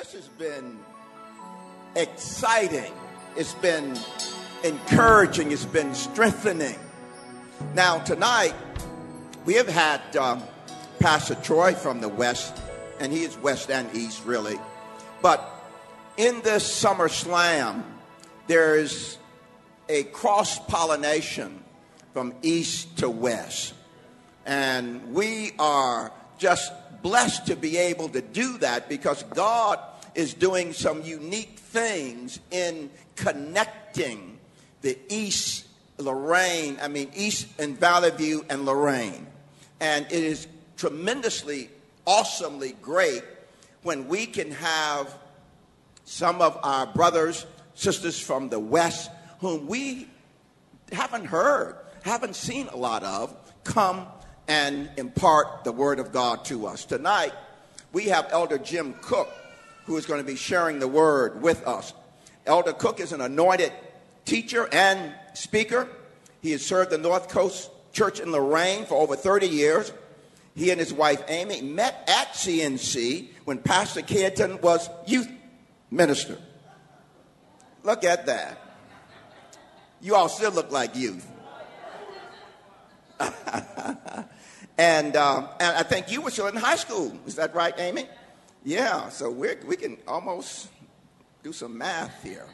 This has been exciting. It's been encouraging. It's been strengthening. Now, tonight, we have had Pastor Troy from the West, and he is West and East, really. But in this Summer Slam, there's a cross-pollination from East to West. And we are just blessed to be able to do that because God is doing some unique things in connecting the East and Valley View and Lorraine. And it is tremendously, awesomely great when we can have some of our brothers, sisters from the West, whom we haven't seen a lot of, come and impart the Word of God to us. Tonight, we have Elder Jim Cook, who is going to be sharing the Word with us. Elder Cook is an anointed teacher and speaker. He has served the North Coast Church in Lorraine for over 30 years. He and his wife, Amy, met at CNC when Pastor Keaton was youth minister. Look at that. You all still look like youth. And I think you were still in high school. Is that right, Amy? Yeah, so we can almost do some math here.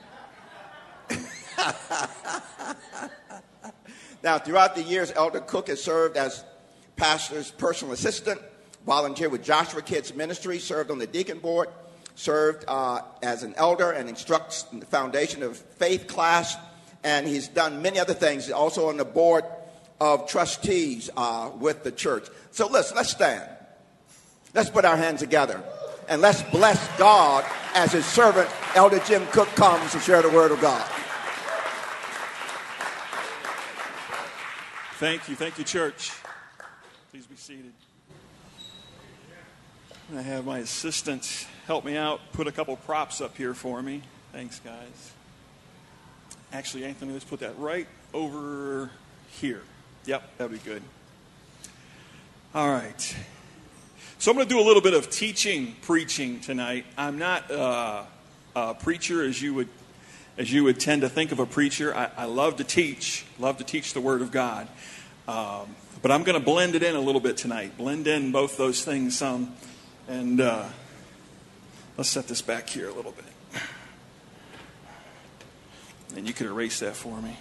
Now, throughout the years, Elder Cook has served as pastor's personal assistant, volunteered with Joshua Kids Ministry, served on the deacon board, served as an elder and instructs in the Foundation of Faith class, and he's done many other things. He's also on the board of trustees with the church. So let's stand. Let's put our hands together, and let's bless God as his servant, Elder Jim Cook, comes to share the Word of God. Thank you, church. Please be seated. I have my assistant help me out, put a couple props up here for me. Thanks, guys. Actually, Anthony, let's put that right over here. Yep, that'd be good. All right. So I'm going to do a little bit of preaching tonight. I'm not a preacher as you would tend to think of a preacher. I love to teach the Word of God. But I'm going to blend it in a little bit tonight. Blend in both those things some. And let's set this back here a little bit. And you could erase that for me.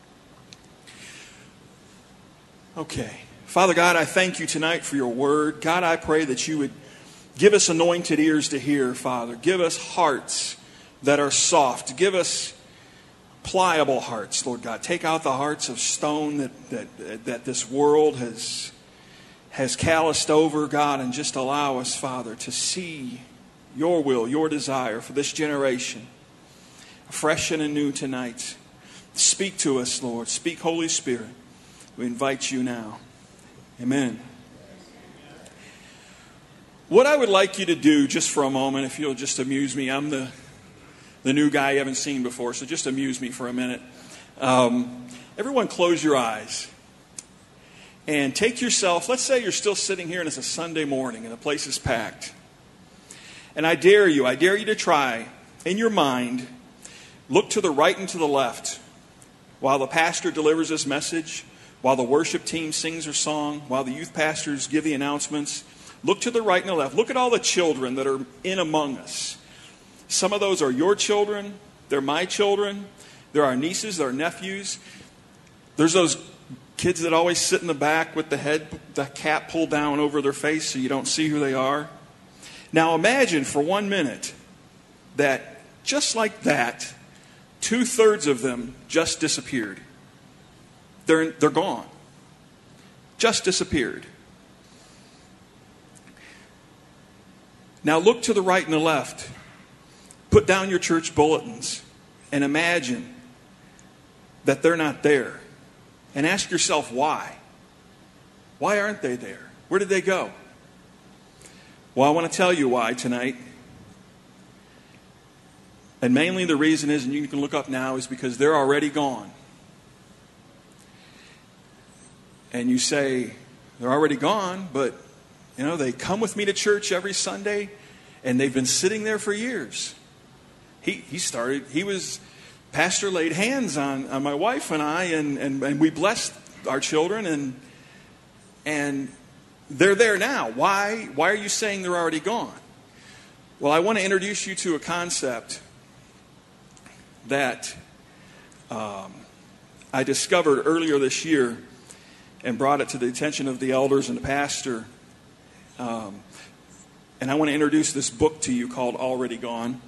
Okay. Father God, I thank you tonight for your word. God, I pray that you would give us anointed ears to hear, Father. Give us hearts that are soft. Give us pliable hearts, Lord God. Take out the hearts of stone that this world has calloused over, God, and just allow us, Father, to see your will, your desire for this generation, fresh and anew tonight. Speak to us, Lord. Speak, Holy Spirit. We invite you now. Amen. What I would like you to do just for a moment, if you'll just amuse me. I'm the new guy you haven't seen before, so just amuse me for a minute. Everyone close your eyes. And take yourself, let's say you're still sitting here and it's a Sunday morning and the place is packed. And I dare you to try, in your mind, look to the right and to the left while the pastor delivers his message, while the worship team sings their song, while the youth pastors give the announcements. Look to the right and the left. Look at all the children that are in among us. Some of those are your children. They're my children. They're our nieces, they're our nephews. There's those kids that always sit in the back with the cap pulled down over their face so you don't see who they are. Now imagine for 1 minute that just like that, 2/3 of them just disappeared. They're gone. Just disappeared. Now look to the right and the left. Put down your church bulletins and imagine that they're not there. And ask yourself why. Why aren't they there? Where did they go? Well, I want to tell you why tonight. And mainly the reason is, and you can look up now, is because they're already gone. And you say, they're already gone, but, they come with me to church every Sunday, And they've been sitting there for years. Pastor laid hands on my wife and I, and we blessed our children, and they're there now. Why are you saying they're already gone? Well, I want to introduce you to a concept that I discovered earlier this year and brought it to the attention of the elders and the pastor. And I want to introduce this book to you called Already Gone.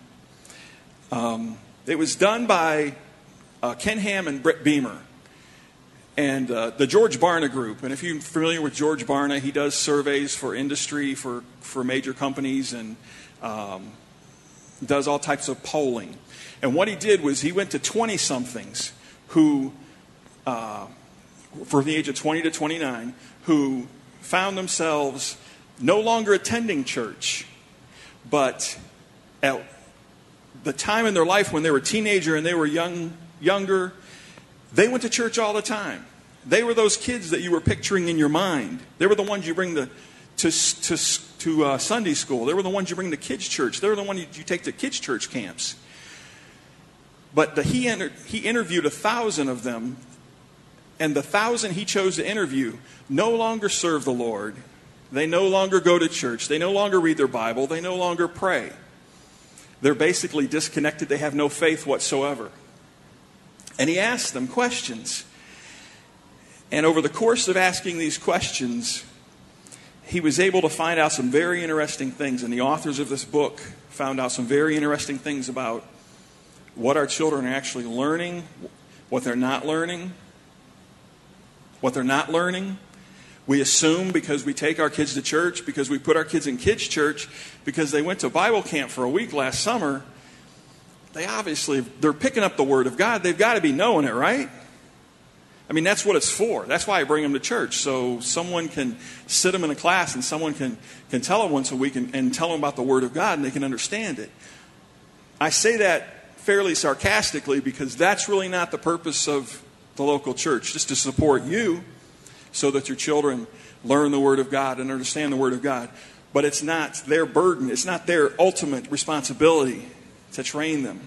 It was done by Ken Ham and Brett Beamer and the George Barna Group. And if you're familiar with George Barna, he does surveys for industry, for major companies, and does all types of polling. And what he did was he went to 20-somethings who, from the age of 20 to 29, who found themselves no longer attending church, but at the time in their life when they were a teenager and they were younger, they went to church all the time. They were those kids that you were picturing in your mind. They were the ones you bring to Sunday school. They were the ones you bring to kids' church. They were the ones you take to kids' church camps. But he interviewed 1,000 of them, and the 1,000 he chose to interview no longer serve the Lord. They no longer go to church. They no longer read their Bible. They no longer pray. They're basically disconnected. They have no faith whatsoever. And he asked them questions. And over the course of asking these questions, he was able to find out some very interesting things. And the authors of this book found out some very interesting things about what our children are actually learning, what they're not learning. We assume because we take our kids to church, because we put our kids in kids' church, because they went to Bible camp for a week last summer, they're picking up the Word of God. They've got to be knowing it, right? I mean, that's what it's for. That's why I bring them to church, so someone can sit them in a class and someone can tell them once a week and tell them about the Word of God and they can understand it. I say that fairly sarcastically because that's really not the purpose of the local church, just to support you so that your children learn the Word of God and understand the Word of God. But it's not their burden. It's not their ultimate responsibility to train them.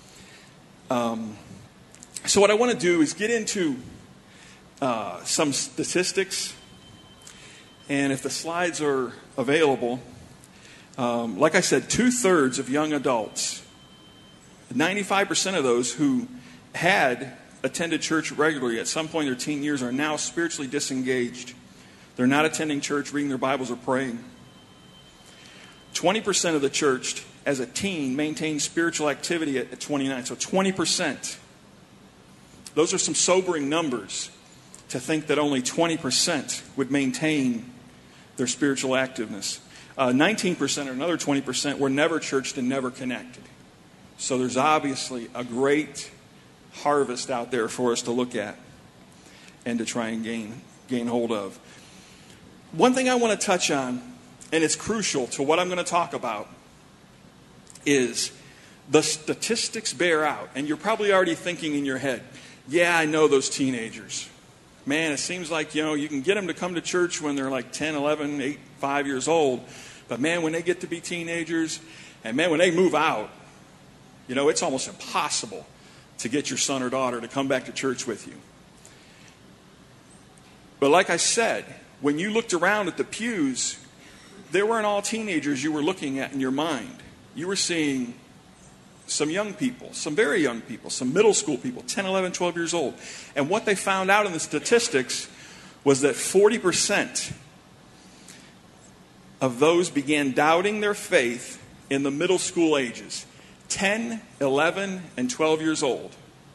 So what I want to do is get into some statistics. And if the slides are available, like I said, 2/3 of young adults, 95% of those who had attended church regularly at some point in their teen years are now spiritually disengaged. They're not attending church, reading their Bibles, or praying. 20% of the church as a teen maintained spiritual activity at 29. So 20%. Those are some sobering numbers to think that only 20% would maintain their spiritual activeness. 19% or another 20% were never churched and never connected. So there's obviously a great harvest out there for us to look at and to try and gain hold of. One thing I want to touch on, and it's crucial to what I'm going to talk about, is the statistics bear out. And you're probably already thinking in your head, yeah, I know those teenagers. Man, it seems like, you can get them to come to church when they're like 10, 11, 8, 5 years old. But man, when they get to be teenagers, and man, when they move out, it's almost impossible to get your son or daughter to come back to church with you. But like I said, when you looked around at the pews, they weren't all teenagers you were looking at in your mind. You were seeing some young people, some very young people, some middle school people, 10, 11, 12 years old. And what they found out in the statistics was that 40% of those began doubting their faith in the middle school ages. 10, 11, and 12 years old.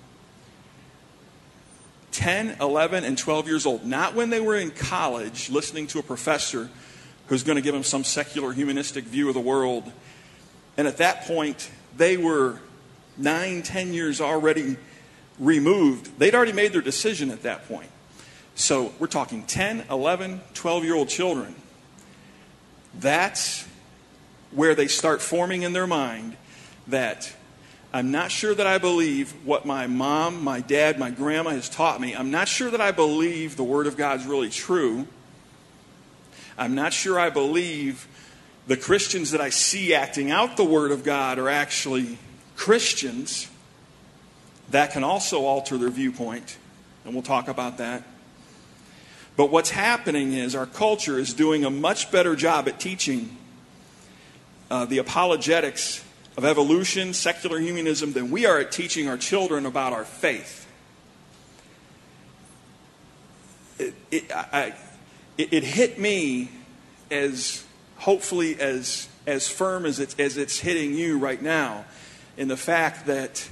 10, 11, and 12 years old. Not when they were in college listening to a professor who's going to give them some secular humanistic view of the world. And at that point, they were 9, 10 years already removed. They'd already made their decision at that point. So we're talking 10, 11, 12-year-old children. That's where they start forming in their mind that I'm not sure that I believe what my mom, my dad, my grandma has taught me. I'm not sure that I believe the Word of God is really true. I'm not sure I believe the Christians that I see acting out the Word of God are actually Christians, that can also alter their viewpoint. And we'll talk about that. But what's happening is our culture is doing a much better job at teaching the apologetics of evolution, secular humanism, than we are at teaching our children about our faith. It hit me as hopefully as firm as it's hitting you right now, in the fact that,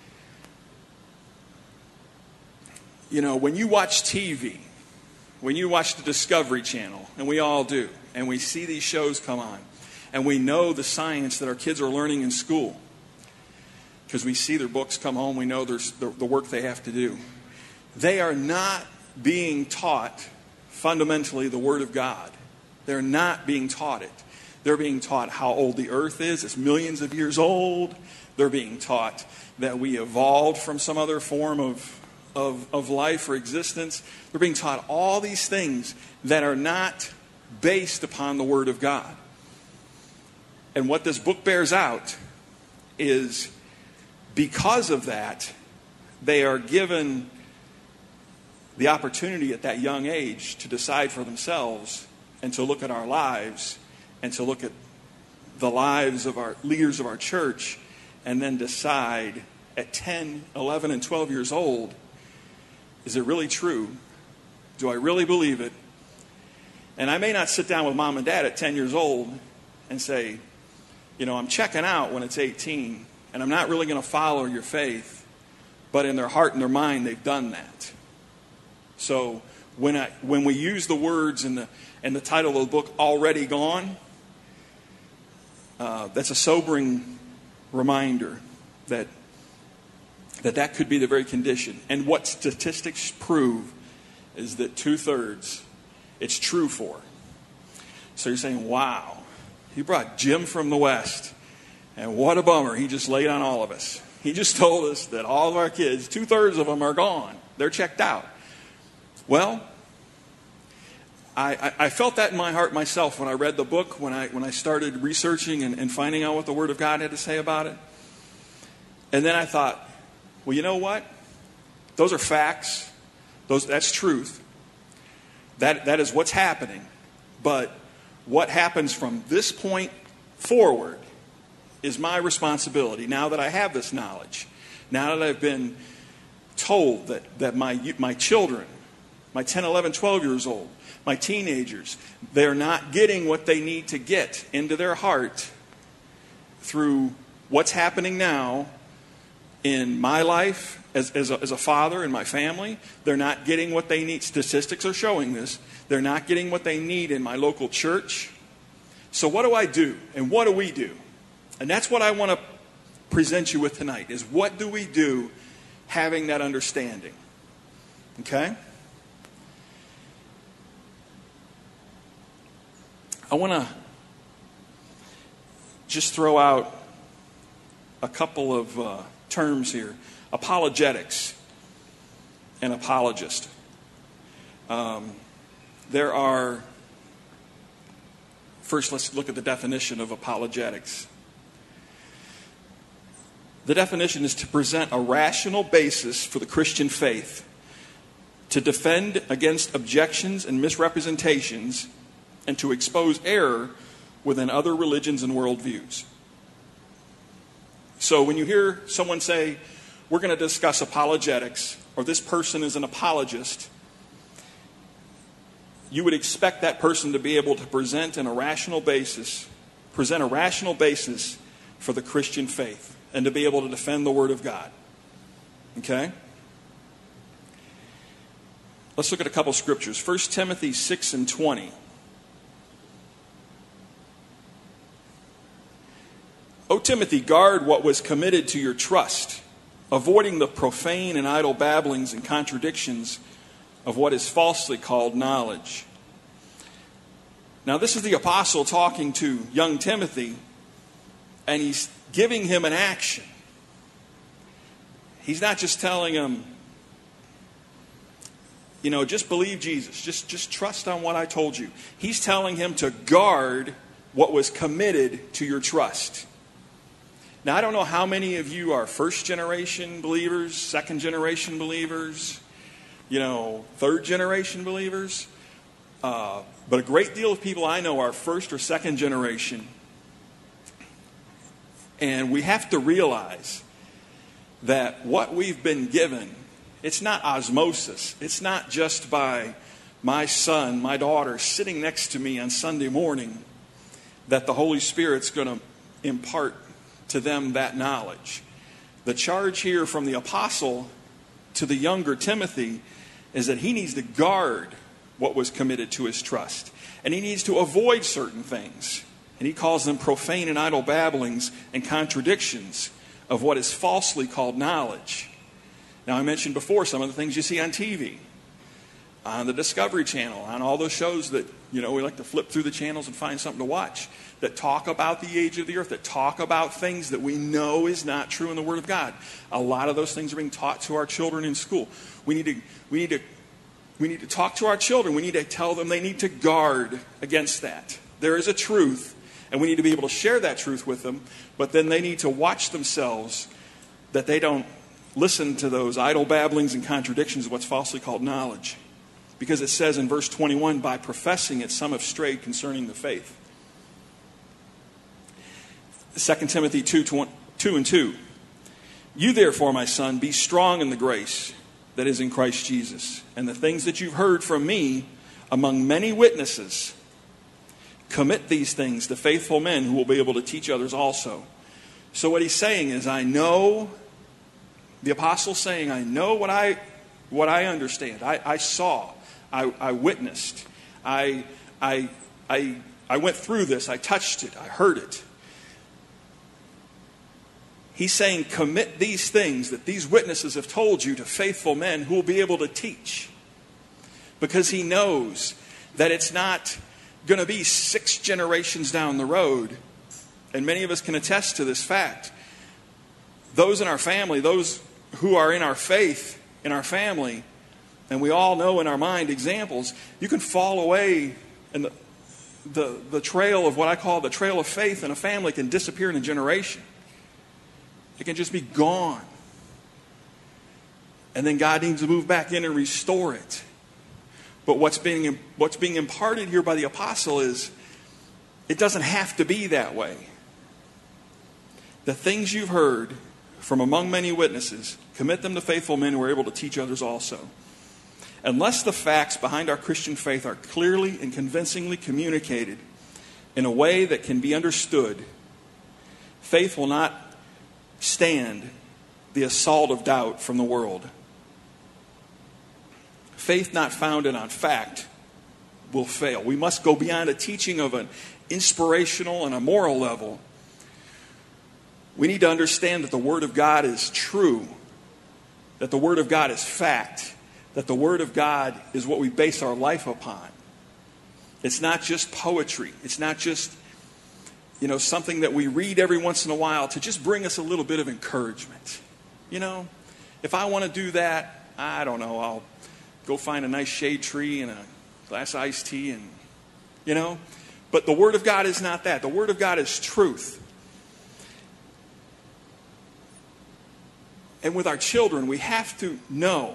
you know, when you watch TV, when you watch the Discovery Channel, and we all do, and we see these shows come on, and we know the science that our kids are learning in school, because we see their books come home, we know there's the work they have to do. They are not being taught fundamentally the Word of God. They're not being taught it. They're being taught how old the earth is. It's millions of years old. They're being taught that we evolved from some other form of life or existence. They're being taught all these things that are not based upon the Word of God. And what this book bears out is, because of that, they are given the opportunity at that young age to decide for themselves and to look at our lives and to look at the lives of our leaders of our church, and then decide at 10, 11, and 12 years old, is it really true? Do I really believe it? And I may not sit down with mom and dad at 10 years old and say, you know, I'm checking out when it's 18, and I'm not really going to follow your faith. But in their heart and their mind, they've done that. So when we use the words in the title of the book, Already Gone, that's a sobering reminder that could be the very condition. And what statistics prove is that 2/3 it's true for. So you're saying, wow, he brought Jim from the West, and what a bummer, he just laid on all of us. He just told us that all of our kids, 2/3 of them are gone. They're checked out. Well, I felt that in my heart myself when I read the book, when I started researching and finding out what the Word of God had to say about it. And then I thought, well, you know what? Those are facts. That's truth. That is what's happening. But what happens from this point forward is my responsibility. Now that I have this knowledge, now that I've been told that my children, my 10, 11, 12 years old, my teenagers, they're not getting what they need to get into their heart through what's happening now in my life as a father in my family. They're not getting what they need. Statistics are showing this. They're not getting what they need in my local church. So what do I do? And what do we do? And that's what I want to present you with tonight, is what do we do having that understanding? Okay? I want to just throw out a couple of terms here. Apologetics and apologist. First, let's look at the definition of apologetics. The definition is to present a rational basis for the Christian faith, to defend against objections and misrepresentations, and to expose error within other religions and worldviews. So when you hear someone say, we're going to discuss apologetics, or this person is an apologist, you would expect that person to be able to present a rational basis for the Christian faith, and to be able to defend the Word of God. Okay? Let's look at a couple scriptures. 1 Timothy 6:20. O Timothy, guard what was committed to your trust, avoiding the profane and idle babblings and contradictions of what is falsely called knowledge. Now, this is the apostle talking to young Timothy, and he's giving him an action. He's not just telling him, you know, just believe Jesus. Just trust on what I told you. He's telling him to guard what was committed to your trust. Now, I don't know how many of you are first-generation believers, second-generation believers, third-generation believers. But a great deal of people I know are first or second generation. And we have to realize that what we've been given, it's not osmosis. It's not just by my son, my daughter sitting next to me on Sunday morning that the Holy Spirit's going to impart to them that knowledge. The charge here from the apostle to the younger Timothy is that he needs to guard what was committed to his trust. And he needs to avoid certain things. And he calls them profane and idle babblings and contradictions of what is falsely called knowledge. Now, I mentioned before some of the things you see on TV, on the Discovery Channel, on all those shows that, we like to flip through the channels and find something to watch, that talk about the age of the earth, that talk about things that we know is not true in the Word of God. A lot of those things are being taught to our children in school. We need to talk to our children. We need to tell them they need to guard against that. There is a truth, and we need to be able to share that truth with them, but then they need to watch themselves that they don't listen to those idle babblings and contradictions of what's falsely called knowledge. Because it says in verse 21, by professing it, some have strayed concerning the faith. 2 Timothy 2:2. You therefore, my son, be strong in the grace that is in Christ Jesus. And the things that you've heard from me among many witnesses, commit these things to faithful men who will be able to teach others also. So what he's saying is, the apostle's saying, I know what I understand. I saw. I witnessed. I went through this. I touched it. I heard it. He's saying, commit these things that these witnesses have told you to faithful men who will be able to teach. Because he knows that it's not going to be 6 generations down the road. And many of us can attest to this fact. Those in our family, those who are in our faith, in our family, and we all know in our mind examples, you can fall away and the trail of what I call the trail of faith in a family can disappear in a generation. It can just be gone. And then God needs to move back in and restore it. But what's being imparted here by the apostle is it doesn't have to be that way. The things you've heard from among many witnesses, commit them to faithful men who are able to teach others also. Unless the facts behind our Christian faith are clearly and convincingly communicated in a way that can be understood, faith will not stand the assault of doubt from the world. Faith not founded on fact will fail. We must go beyond a teaching of an inspirational and a moral level. We need to understand that the Word of God is true, that the Word of God is fact, that the Word of God is what we base our life upon. It's not just poetry. It's not just, something that we read every once in a while to just bring us a little bit of encouragement. If I want to do that, I don't know, I'll go find a nice shade tree and a glass of iced tea and, But the Word of God is not that. The Word of God is truth. And with our children, we have to know,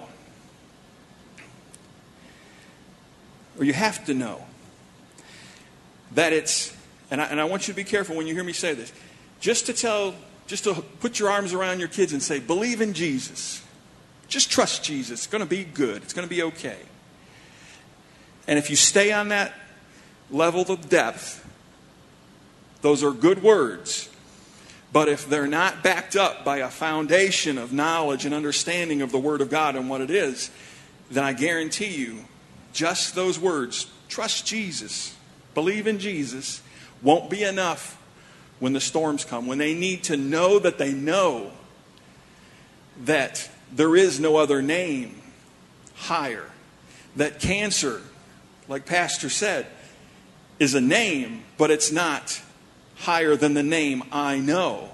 or you have to know, that it's, and I want you to be careful when you hear me say this, just to put your arms around your kids and say, believe in Jesus. Just trust Jesus. It's going to be good. It's going to be okay. And if you stay on that level of depth, those are good words. But if they're not backed up by a foundation of knowledge and understanding of the Word of God and what it is, then I guarantee you, just those words, trust Jesus, believe in Jesus, won't be enough when the storms come. When they need to know that they know that there is no other name higher. That cancer, like Pastor said, is a name, but it's not higher than the name I know.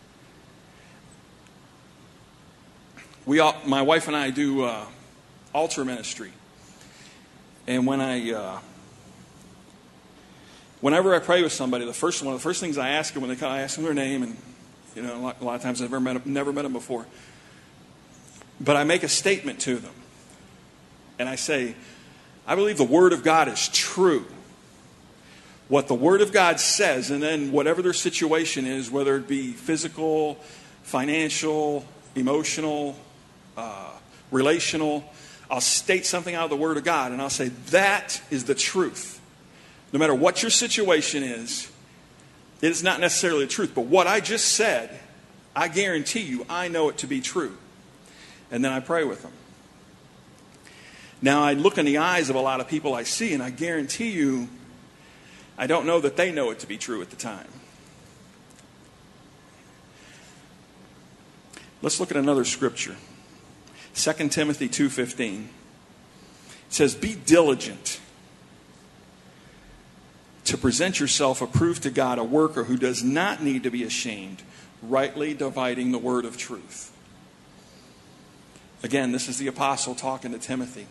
My wife and I do altar ministry. And when whenever I pray with somebody, one of the first things I ask them when they come, I ask them their name, and a lot of times I've never met them before. But I make a statement to them. And I say, I believe the Word of God is true. What the Word of God says, and then whatever their situation is, whether it be physical, financial, emotional, relational, I'll state something out of the Word of God, and I'll say, that is the truth. No matter what your situation is, it is not necessarily the truth. But what I just said, I guarantee you, I know it to be true. And then I pray with them. Now, I look in the eyes of a lot of people I see, and I guarantee you, I don't know that they know it to be true at the time. Let's look at another scripture. 2 Timothy 2:15. It says, be diligent to present yourself approved to God, a worker who does not need to be ashamed, rightly dividing the word of truth. Again, this is the apostle talking to Timothy.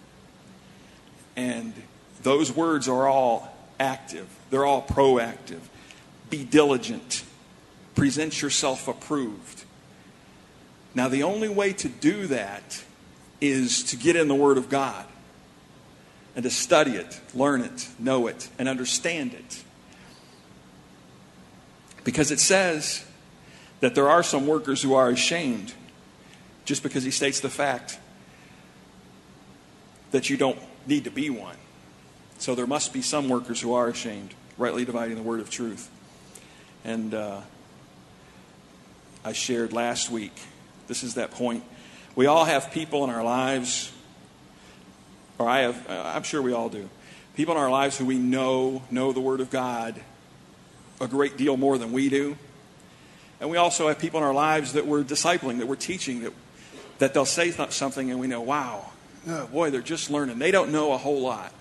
And those words are all active. They're all proactive. Be diligent. Present yourself approved. Now, the only way to do that is to get in the Word of God and to study it, learn it, know it, and understand it. Because it says that there are some workers who are ashamed just because he states the fact that you don't need to be one. So there must be some workers who are ashamed, rightly dividing the word of truth. And I shared last week, this is that point. We all have people in our lives, or I'm sure we all do, people in our lives who we know the Word of God a great deal more than we do. And we also have people in our lives that we're discipling, that we're teaching, that they'll say something and we know, wow, oh boy, they're just learning. They don't know a whole lot,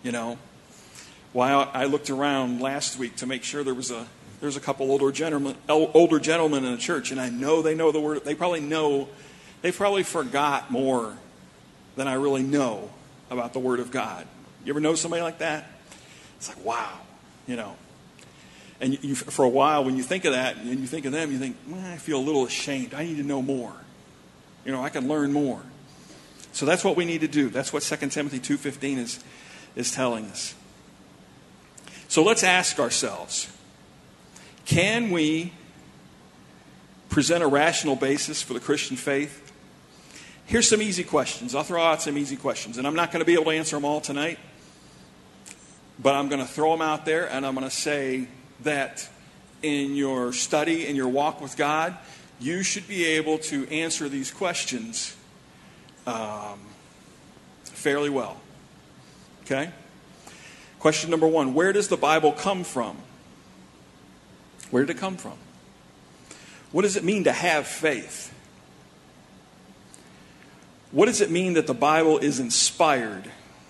Well, I looked around last week to make sure there's a couple older gentlemen in the church, and I know they know the Word. They probably forgot more than I really know about the Word of God. You ever know somebody like that? It's like, wow, And you, for a while, when you think of that, and you think of them, you think, I feel a little ashamed. I need to know more. I can learn more. So that's what we need to do. That's what 2 Timothy 2:15 is telling us. So let's ask ourselves, can we present a rational basis for the Christian faith? Here's some easy questions. I'll throw out some easy questions. And I'm not going to be able to answer them all tonight. But I'm going to throw them out there, and I'm going to say that in your study, in your walk with God, you should be able to answer these questions fairly well. Okay? Question number 1, where does the Bible come from? Where did it come from? What does it mean to have faith? What does it mean that the Bible is inspired?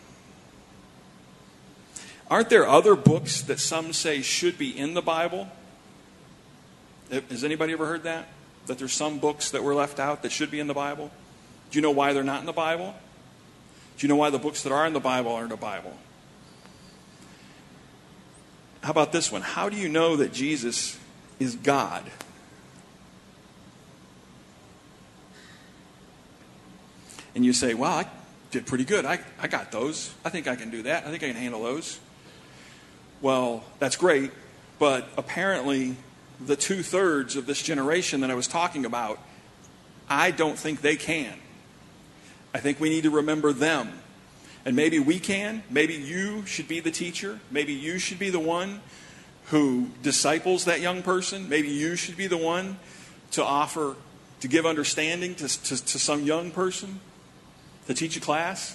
Aren't there other books that some say should be in the Bible? Has anybody ever heard that? That there's some books that were left out that should be in the Bible? Do you know why they're not in the Bible? Do you know why the books that are in the Bible aren't in the Bible? How about this one? How do you know that Jesus is God? And you say, well, I did pretty good. I got those. I think I can do that. I think I can handle those. Well, that's great. But apparently, the 2/3 of this generation that I was talking about, I don't think they can. I think we need to remember them. And maybe we can. Maybe you should be the teacher. Maybe you should be the one who disciples that young person. Maybe you should be the one to give understanding to some young person, to teach a class.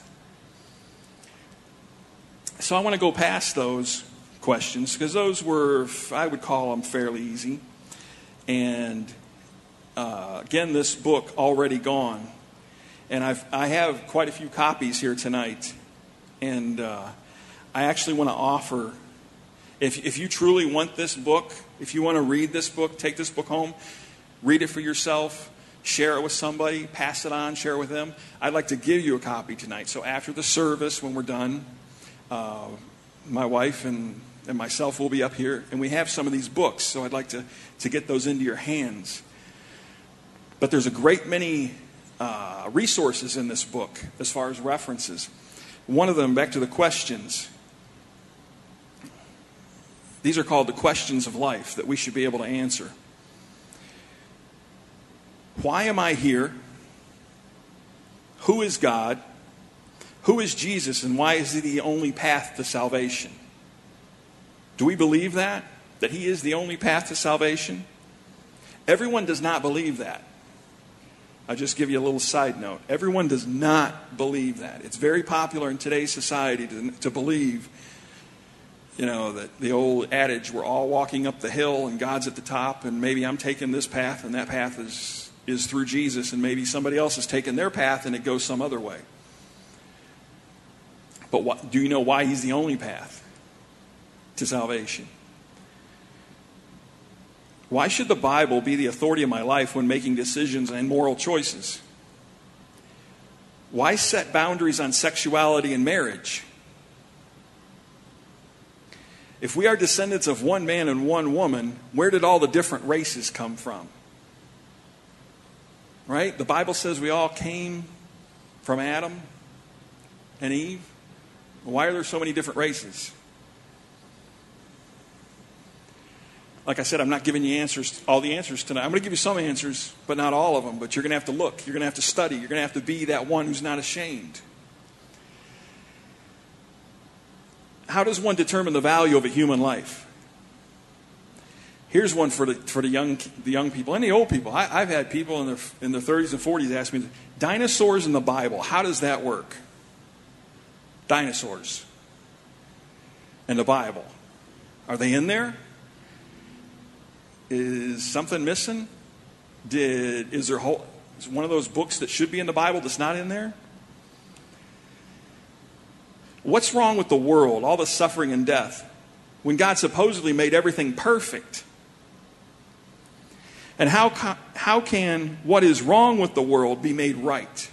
So I want to go past those questions because those were, I would call them fairly easy. And again, this book, Already Gone. And I have quite a few copies here tonight. And I actually want to offer, if you truly want this book, if you want to read this book, take this book home, read it for yourself, share it with somebody, pass it on, share it with them. I'd like to give you a copy tonight. So after the service, when we're done, my wife and and myself will be up here, and we have some of these books, so I'd like to get those into your hands. But there's a great many resources in this book as far as references. One of them, back to the questions. These are called the questions of life that we should be able to answer. Why am I here? Who is God? Who is Jesus, and why is he the only path to salvation? Do we believe that he is the only path to salvation? Everyone does not believe that. I'll just give you a little side note. Everyone does not believe that. It's very popular in today's society to believe, that the old adage, we're all walking up the hill and God's at the top, and maybe I'm taking this path and that path is through Jesus, and maybe somebody else is taking their path and it goes some other way. But do you know why he's the only path to salvation? Why should the Bible be the authority of my life when making decisions and moral choices? Why set boundaries on sexuality and marriage? If we are descendants of one man and one woman, where did all the different races come from? Right? The Bible says we all came from Adam and Eve. Why are there so many different races? Like I said, I'm not giving you all the answers tonight. I'm going to give you some answers, but not all of them. But you're going to have to look. You're going to have to study. You're going to have to be that one who's not ashamed. How does one determine the value of a human life? Here's one for the young people and the old people. I've had people in their 30s and 40s ask me, dinosaurs in the Bible, how does that work? Dinosaurs in the Bible. Are they in there? Is something missing? Is one of those books that should be in the Bible that's not in there? What's wrong with the world, all the suffering and death, when God supposedly made everything perfect? And how can what is wrong with the world be made right?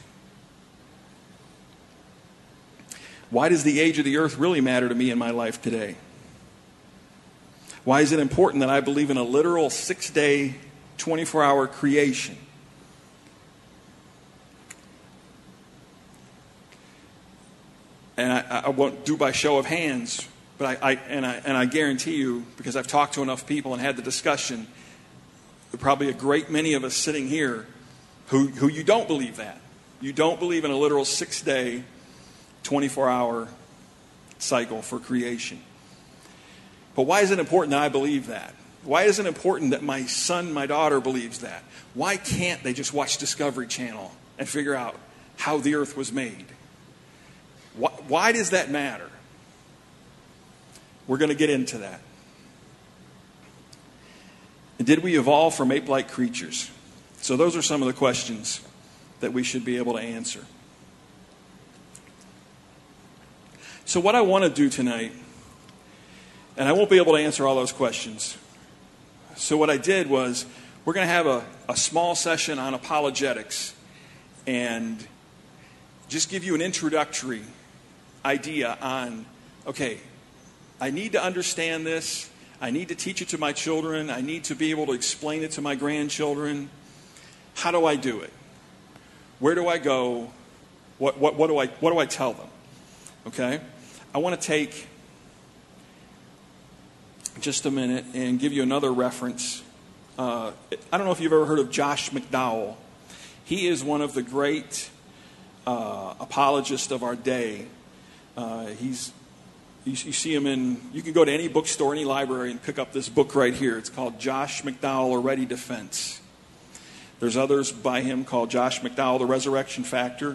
Why does the age of the earth really matter to me in my life today? Why is it important that I believe in a literal 6-day, 24-hour creation? And I won't do by show of hands, but I guarantee you, because I've talked to enough people and had the discussion, there are probably a great many of us sitting here who you don't believe that. You don't believe in a literal 6-day, 24-hour cycle for creation. But why is it important that I believe that? Why is it important that my son, my daughter believes that? Why can't they just watch Discovery Channel and figure out how the earth was made? Why does that matter? We're going to get into that. And did we evolve from ape-like creatures? So those are some of the questions that we should be able to answer. So what I want to do tonight, and I won't be able to answer all those questions. So what I did was, we're going to have a small session on apologetics and just give you an introductory idea on, okay, I need to understand this. I need to teach it to my children. I need to be able to explain it to my grandchildren. How do I do it? Where do I go? What do I tell them? Okay? I want to take just a minute and give you another reference. I don't know if you've ever heard of Josh McDowell. He is one of the great apologists of our day. You see him you can go to any bookstore, any library, and pick up this book right here. It's called Josh McDowell, A Ready Defense. There's others by him called Josh McDowell, The Resurrection Factor,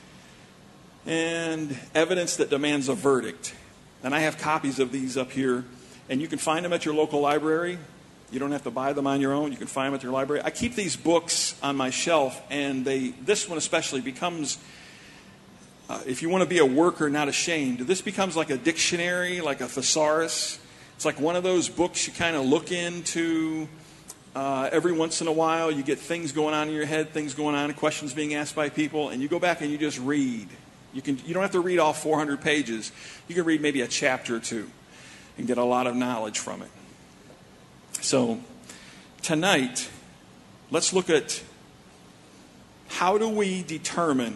and Evidence That Demands a Verdict. And I have copies of these up here, and you can find them at your local library. You don't have to buy them on your own. You can find them at your library. I keep these books on my shelf, and this one especially becomes, if you want to be a worker not ashamed, this becomes like a dictionary, like a thesaurus. It's like one of those books you kind of look into every once in a while. You get things going on in your head, things going on, questions being asked by people, and you go back and you just read. You don't have to read all 400 pages. You can read maybe a chapter or two. and get a lot of knowledge from it. So tonight, let's look at how do we determine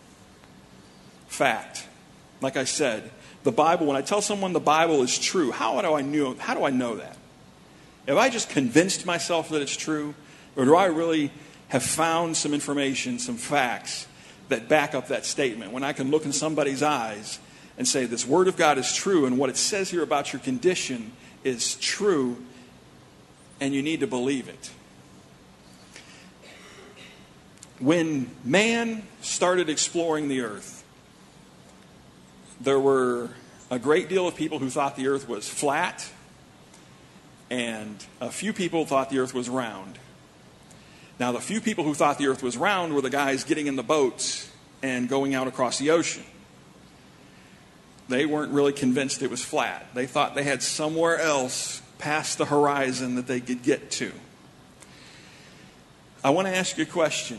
fact. Like I said, the Bible, when I tell someone the Bible is true, how do I know that? Have I just convinced myself that it's true? Or do I really have found some information, some facts that back up that statement? When I can look in somebody's eyes and say, this Word of God is true, and what it says here about your condition is true, and you need to believe it. When man started exploring the earth, there were a great deal of people who thought the earth was flat, and a few people thought the earth was round. Now, the few people who thought the earth was round were the guys getting in the boats and going out across the ocean. They weren't really convinced it was flat. They thought they had somewhere else past the horizon that they could get to. I want to ask you a question.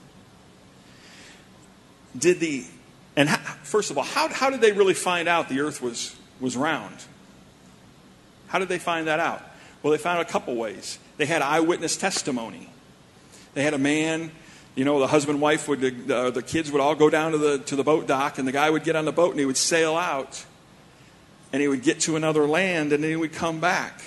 First of all, how did they really find out the earth was round? How did they find that out? Well, they found it a couple ways. They had eyewitness testimony. They had a man, the husband and wife the kids would all go down to the boat dock, and the guy would get on the boat and he would sail out, and he would get to another land, and then he would come back.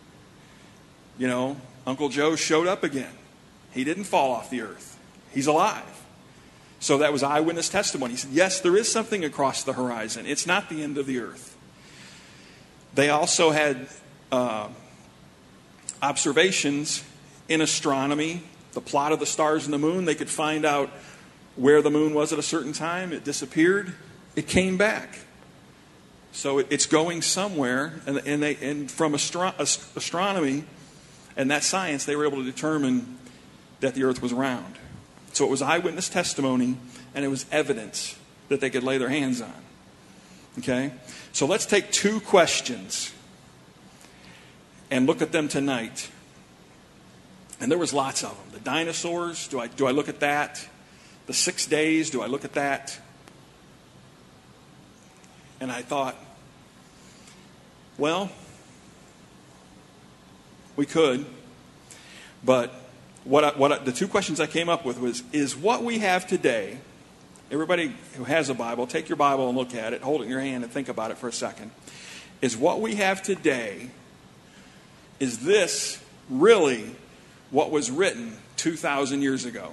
Uncle Joe showed up again. He didn't fall off the earth. He's alive. So that was eyewitness testimony. He said, yes, there is something across the horizon. It's not the end of the earth. They also had observations in astronomy, the plot of the stars and the moon. They could find out where the moon was at a certain time. It disappeared. It came back. So it's going somewhere. And from astronomy and that science, they were able to determine that the earth was round. So it was eyewitness testimony, and it was evidence that they could lay their hands on. Okay? So let's take two questions and look at them tonight. And there was lots of them. The dinosaurs, do I look at that? The 6 days, do I look at that? And I thought, well, we could, but the two questions I came up with is what we have today. Everybody who has a Bible, take your Bible and look at it, hold it in your hand and think about it for a second. Is what we have today, is this really what was written 2,000 years ago?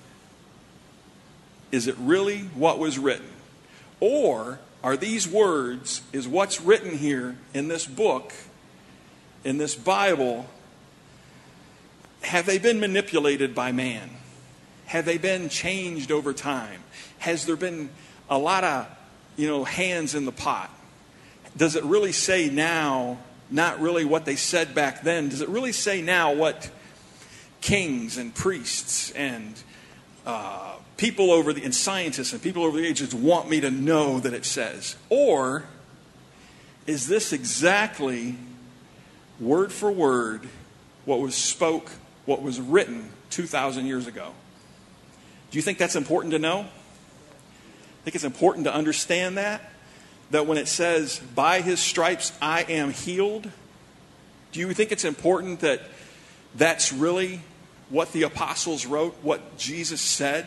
Is it really what was written? Or are these words, is what's written here in this book, in this Bible, have they been manipulated by man? Have they been changed over time? Has there been a lot of, hands in the pot? Does it really say now, not really what they said back then? Does it really say now what kings and priests and people and scientists and people over the ages want me to know that it says? Or is this exactly word for word what was written 2,000 years ago? Do you think that's important to know? I think it's important to understand that when it says, by his stripes I am healed, do you think it's important that that's really what the apostles wrote, what Jesus said?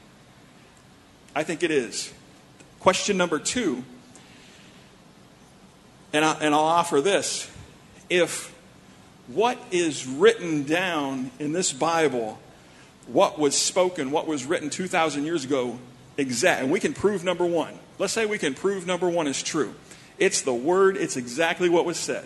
I think it is. Question number 2, and I'll offer this. If what is written down in this Bible, what was spoken, what was written 2,000 years ago, and we can prove number 1. Let's say we can prove number 1 is true. It's the word, it's exactly what was said.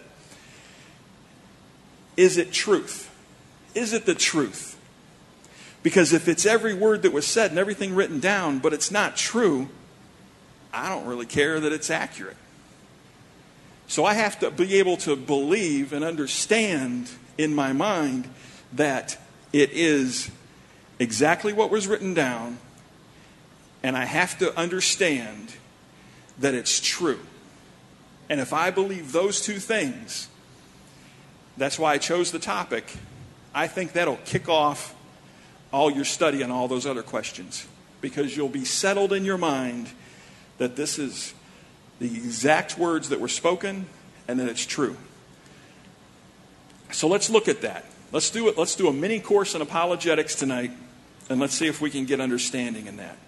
Is it truth? Is it the truth? Because if it's every word that was said and everything written down, but it's not true, I don't really care that it's accurate. So I have to be able to believe and understand in my mind that it is exactly what was written down, and I have to understand that it's true. And if I believe those two things, that's why I chose the topic. I think that'll kick off all your study on all those other questions, because you'll be settled in your mind that this is the exact words that were spoken and that it's true. So let's look at that. Let's do it. Let's do a mini course on apologetics tonight, and let's see if we can get understanding in that.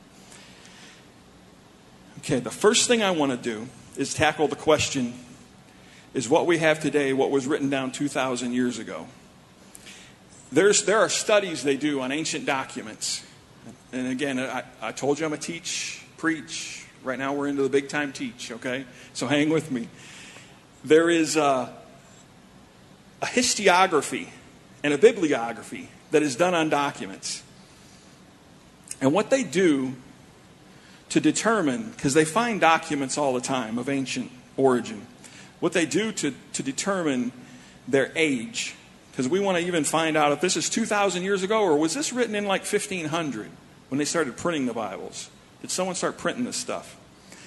Okay, the first thing I want to do is tackle the question, is what we have today what was written down 2,000 years ago? There are studies they do on ancient documents. And again, I told you I'm a preach. Right now we're into the big time teach, okay? So hang with me. There is a historiography and a bibliography that is done on documents. And what they do to determine, because they find documents all the time of ancient origin, what they do to determine their age, because we want to even find out if this is 2,000 years ago or was this written in like 1500 when they started printing the Bibles. Did someone start printing this stuff?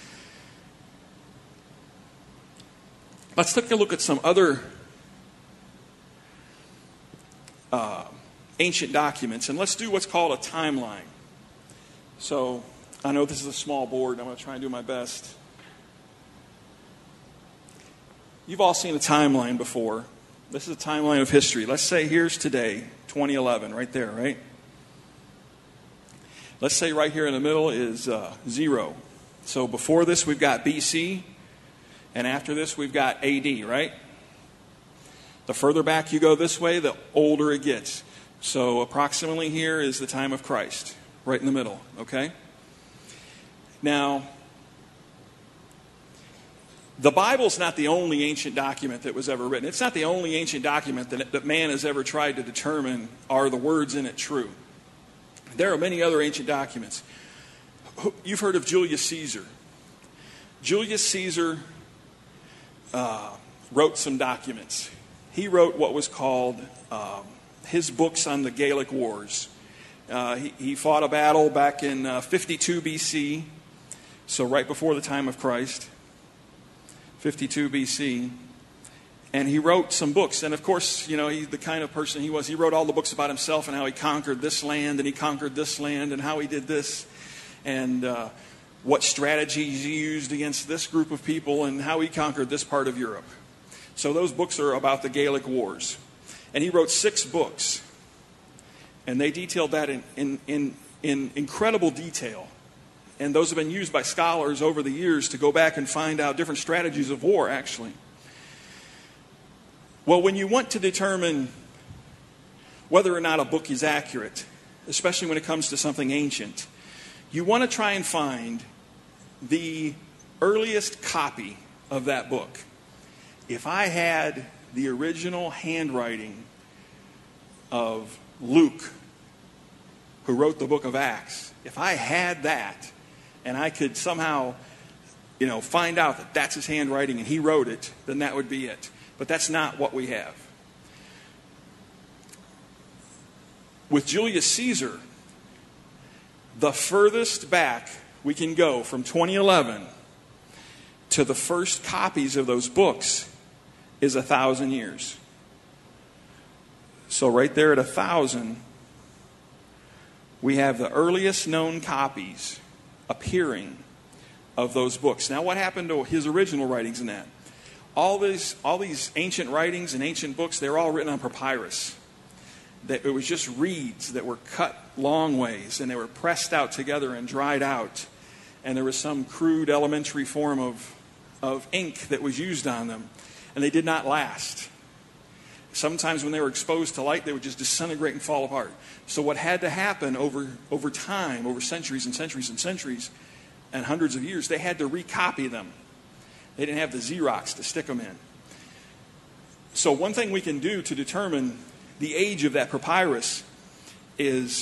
Let's take a look at some other ancient documents, and let's do what's called a timeline. So I know this is a small board. I'm going to try and do my best. You've all seen a timeline before. This is a timeline of history. Let's say here's today, 2011, right there, right? Let's say right here in the middle is 0. So before this we've got BC, and after this we've got AD, right? The further back you go this way, the older it gets. So approximately here is the time of Christ, right in the middle, okay? Now, the Bible's not the only ancient document that was ever written. It's not the only ancient document that man has ever tried to determine, are the words in it true? There are many other ancient documents. You've heard of Julius Caesar. Julius Caesar wrote some documents. He wrote what was called his books on the Gallic Wars. He fought a battle back in 52 BC, so right before the time of Christ, 52 BC. And he wrote some books. And of course, you know, he's the kind of person he was. He wrote all the books about himself and how he conquered this land and he conquered this land and how he did this and what strategies he used against this group of people and how he conquered this part of Europe. So those books are about the Gallic Wars. And he wrote 6 books. And they detailed that in incredible detail. And those have been used by scholars over the years to go back and find out different strategies of war, actually. Well, when you want to determine whether or not a book is accurate, especially when it comes to something ancient, you want to try and find the earliest copy of that book. If I had the original handwriting of Luke, who wrote the book of Acts, if I had that and I could somehow, find out that that's his handwriting and he wrote it, then that would be it. But that's not what we have. With Julius Caesar, the furthest back we can go from 2011 to the first copies of those books is 1,000 years. So right there at 1,000, we have the earliest known copies appearing of those books. Now, what happened to his original writings in that? All these ancient writings and ancient books, they were all written on papyrus. It was just reeds that were cut long ways, and they were pressed out together and dried out. And there was some crude elementary form of ink that was used on them. And they did not last. Sometimes when they were exposed to light, they would just disintegrate and fall apart. So what had to happen over time, over centuries and centuries and centuries, and hundreds of years, they had to recopy them. They didn't have the Xerox to stick them in. So one thing we can do to determine the age of that papyrus is,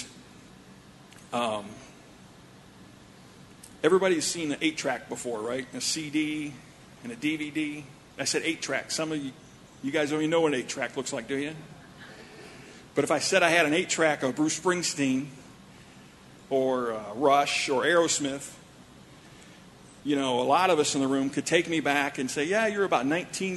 everybody's seen an 8-track before, right? A CD and a DVD. I said 8-track. Some of you guys don't even know what an 8-track looks like, do you? But if I said I had an 8-track of Bruce Springsteen or Rush or Aerosmith, a lot of us in the room could take me back and say, yeah, you're about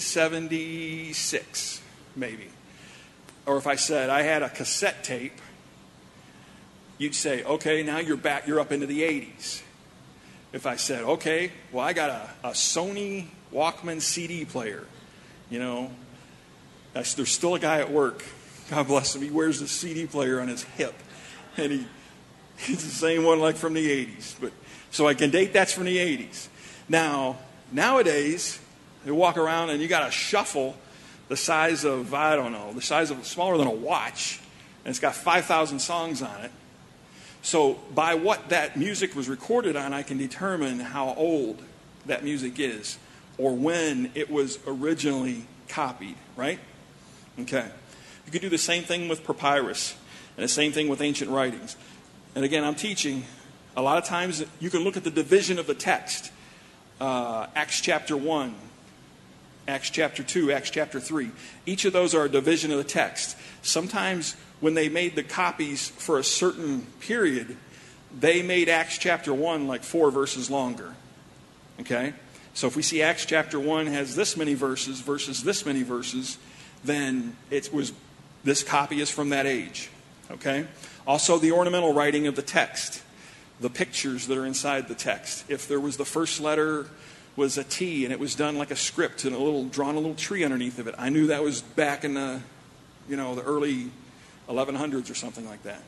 1976, maybe. Or if I said I had a cassette tape, you'd say, okay, now you're up into the 80s. If I said, okay, well, I got a Sony Walkman CD player, You know, there's still a guy at work, God bless him, he wears a CD player on his hip. And he's the same one like from the 80s. But so I can date that's from the 80s. Now, nowadays, they walk around and you got a shuffle the size of, I don't know, the size of smaller than a watch. And it's got 5,000 songs on it. So by what that music was recorded on, I can determine how old that music is or when it was originally copied, right? Okay. You could do the same thing with papyrus and the same thing with ancient writings. And again, I'm teaching, a lot of times you can look at the division of the text. Acts chapter 1, Acts chapter 2, Acts chapter 3. Each of those are a division of the text. Sometimes when they made the copies for a certain period, they made Acts chapter 1 like 4 verses longer. Okay? So if we see Acts chapter 1 has this many verses versus this many verses, then this copy is from that age. Okay? Also the ornamental writing of the text, the pictures that are inside the text. If there was the first letter was a T and it was done like a script and drawn a little tree underneath of it, I knew that was back in the early 1100s or something like that.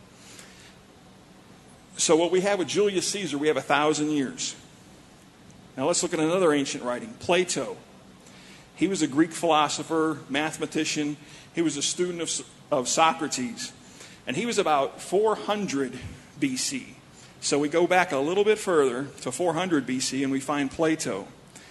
So what we have with Julius Caesar, we have 1,000 years. Now let's look at another ancient writing, Plato. He was a Greek philosopher, mathematician. He was a student of Socrates. And he was about 400 BC. So we go back a little bit further to 400 BC and we find Plato.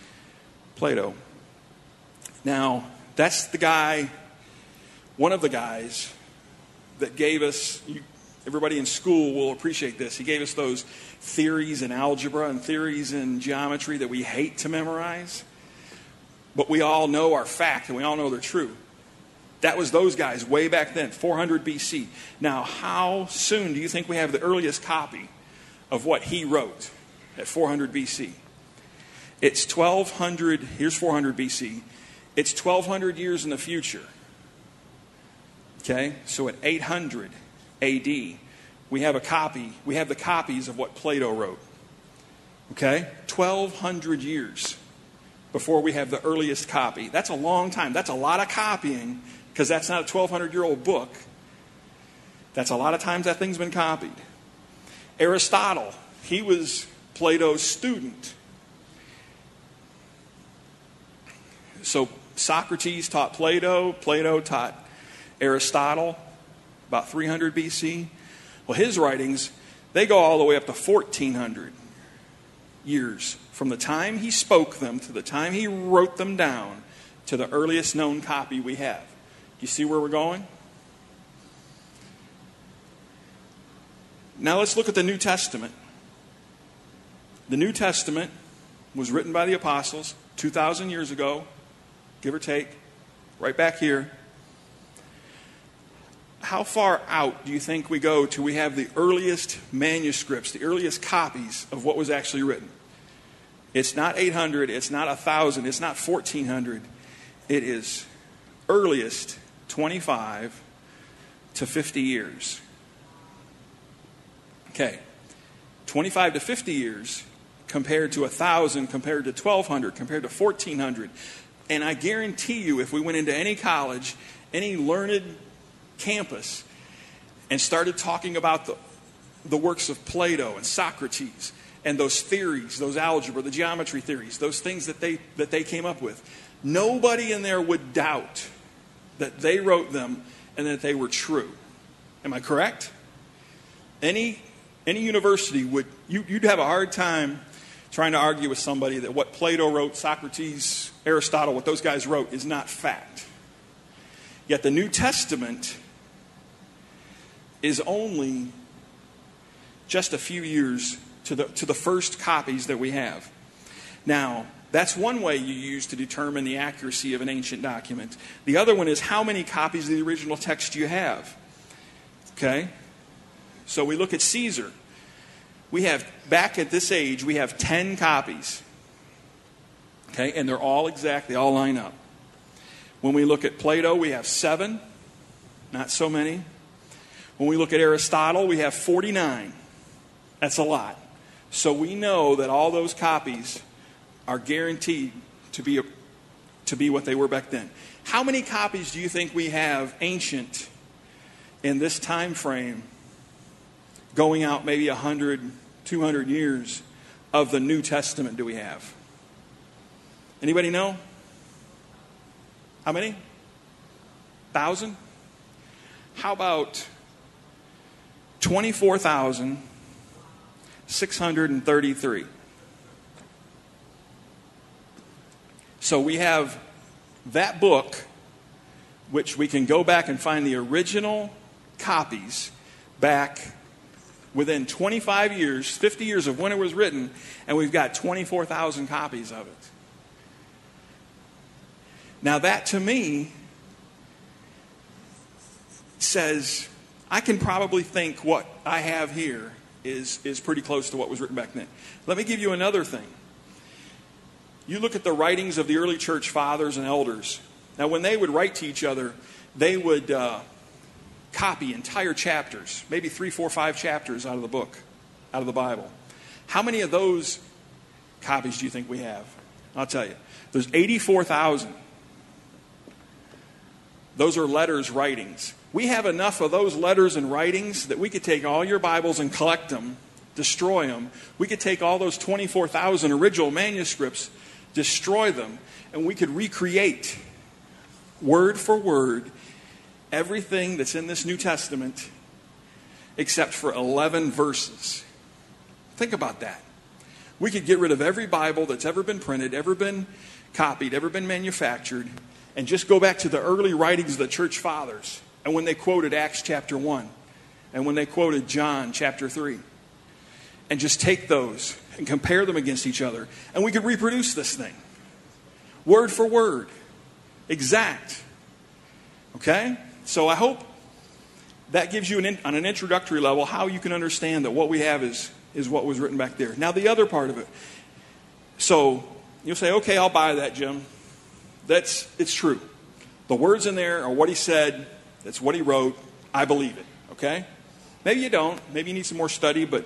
Now, that's the guy, one of the guys that gave us, everybody in school will appreciate this, he gave us those theories in algebra and theories in geometry that we hate to memorize, but we all know are fact and we all know they're true. That was those guys way back then, 400 BC. Now, how soon do you think we have the earliest copy of what he wrote at 400 BC? It's 1200, here's 400 BC. It's 1200 years in the future. Okay, so at 800 AD, we have the copies of what Plato wrote. Okay, 1200 years before we have the earliest copy. That's a long time. That's a lot of copying because that's not a 1200-year-old book. That's a lot of times that thing's been copied. Aristotle, he was Plato's student. So Socrates taught Plato. Plato taught Aristotle, about 300 BC. Well, his writings, they go all the way up to 1400 years. From the time he spoke them to the time he wrote them down to the earliest known copy we have. You see where we're going? Now let's look at the New Testament. The New Testament was written by the apostles 2,000 years ago, give or take, right back here. How far out do you think we go till we have the earliest manuscripts, the earliest copies of what was actually written? It's not 800, it's not 1,000, it's not 1,400. It is earliest 25 to 50 years. Okay, 25 to 50 years compared to 1,000, compared to 1,200, compared to 1,400. And I guarantee you, if we went into any college, any learned campus, and started talking about the works of Plato and Socrates and those theories, those algebra, the geometry theories, those things that they came up with, nobody in there would doubt that they wrote them and that they were true. Am I correct? Any university you'd have a hard time trying to argue with somebody that what Plato wrote, Socrates, Aristotle, what those guys wrote is not fact. Yet the New Testament is only just a few years to the first copies that we have. Now, that's one way you use to determine the accuracy of an ancient document. The other one is how many copies of the original text you have. Okay? So we look at Caesar. We have, back at this age, we have 10 copies. Okay? And they're all exact. They all line up. When we look at Plato, we have 7. Not so many. When we look at Aristotle, we have 49. That's a lot. So we know that all those copies are guaranteed to to be what they were back then. How many copies do you think we have ancient in this time frame, going out maybe 100, 200 years, of the New Testament do we have? Anybody know? How many? 1,000? How about 24,633? So we have that book, which we can go back and find the original copies back within 25 years, 50 years of when it was written, and we've got 24,000 copies of it. Now that, to me, says I can probably think what I have here is pretty close to what was written back then. Let me give you another thing. You look at the writings of the early church fathers and elders. Now, when they would write to each other, they would copy entire chapters, maybe 3, 4, 5 chapters out of the book, out of the Bible. How many of those copies do you think we have? I'll tell you. There's 84,000. Those are letters, writings. We have enough of those letters and writings that we could take all your Bibles and collect them, destroy them. We could take all those 24,000 original manuscripts, destroy them, and we could recreate word for word everything that's in this New Testament except for 11 verses. Think about that. We could get rid of every Bible that's ever been printed, ever been copied, ever been manufactured, and just go back to the early writings of the church fathers, and when they quoted Acts chapter 1, and when they quoted John chapter 3, and just take those and compare them against each other, and we could reproduce this thing, word for word, exact. Okay? So I hope that gives you, on an introductory level, how you can understand that what we have is what was written back there. Now, the other part of it. So you'll say, okay, I'll buy that, Jim. It's true. The words in there are what he said. That's what he wrote. I believe it. Okay? Maybe you don't. Maybe you need some more study, but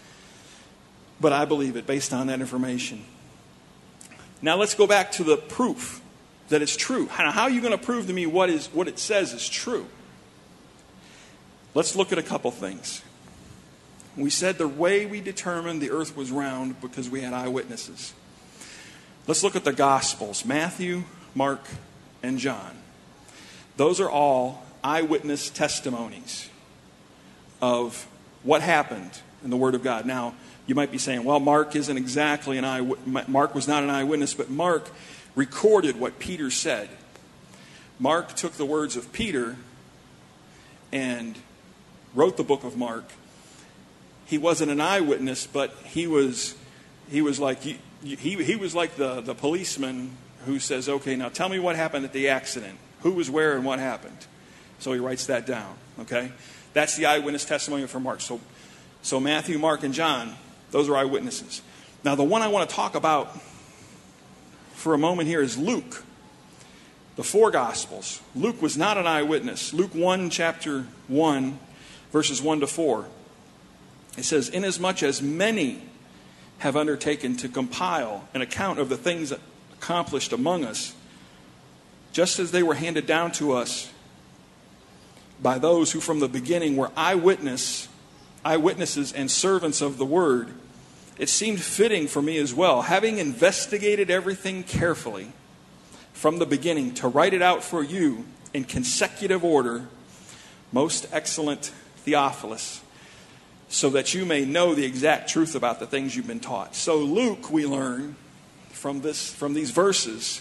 I believe it based on that information. Now let's go back to the proof that it's true. How are you going to prove to me what it says is true? Let's look at a couple things. We said the way we determined the earth was round because we had eyewitnesses. Let's look at the Gospels, Matthew, Mark, and John. Those are all eyewitness testimonies of what happened in the Word of God. Now, you might be saying, well, Mark isn't exactly Mark was not an eyewitness, but Mark recorded what Peter said. Mark took the words of Peter and wrote the book of Mark. He wasn't an eyewitness, but he was like the policeman who says, okay, now tell me what happened at the accident. Who was where and what happened? So he writes that down. Okay? That's the eyewitness testimony for Mark. So Matthew, Mark, and John, those are eyewitnesses. Now the one I want to talk about for a moment here is Luke. The 4 Gospels. Luke was not an eyewitness. Luke 1, chapter 1, verses 1 to 4. It says, inasmuch as many have undertaken to compile an account of the things accomplished among us, just as they were handed down to us by those who from the beginning were eyewitnesses and servants of the word, it seemed fitting for me as well, having investigated everything carefully from the beginning, to write it out for you in consecutive order, most excellent Theophilus, so that you may know the exact truth about the things you've been taught. So Luke, we learn from these verses,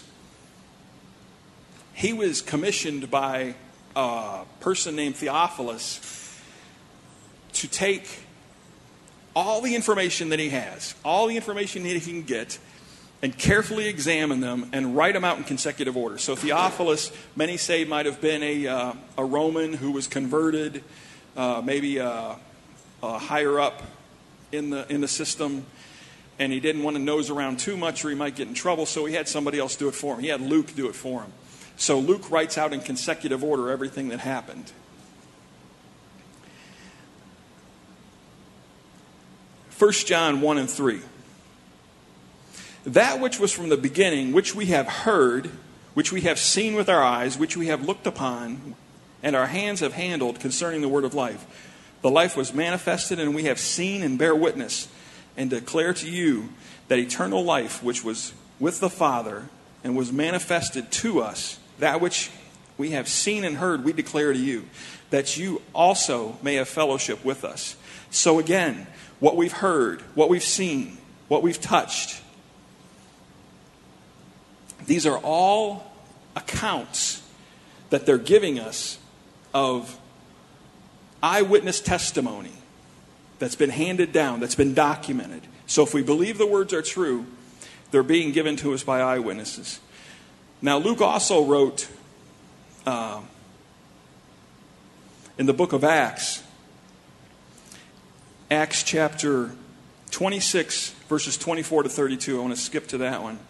he was commissioned by a person named Theophilus to take all the information that he has, all the information that he can get, and carefully examine them and write them out in consecutive order. So Theophilus, many say, might have been a Roman who was converted, maybe higher up in the system, and he didn't want to nose around too much or he might get in trouble, so he had somebody else do it for him. He had Luke do it for him. So Luke writes out in consecutive order everything that happened. 1 John 1 and 3. That which was from the beginning, which we have heard, which we have seen with our eyes, which we have looked upon, and our hands have handled concerning the word of life. The life was manifested, and we have seen and bear witness, and declare to you that eternal life which was with the Father and was manifested to us, that which we have seen and heard, we declare to you, that you also may have fellowship with us. So again, what we've heard, what we've seen, what we've touched, these are all accounts that they're giving us of eyewitness testimony that's been handed down, that's been documented. So if we believe the words are true, they're being given to us by eyewitnesses. Now, Luke also wrote in the book of Acts, Acts chapter 26, verses 24 to 32. I want to skip to that one.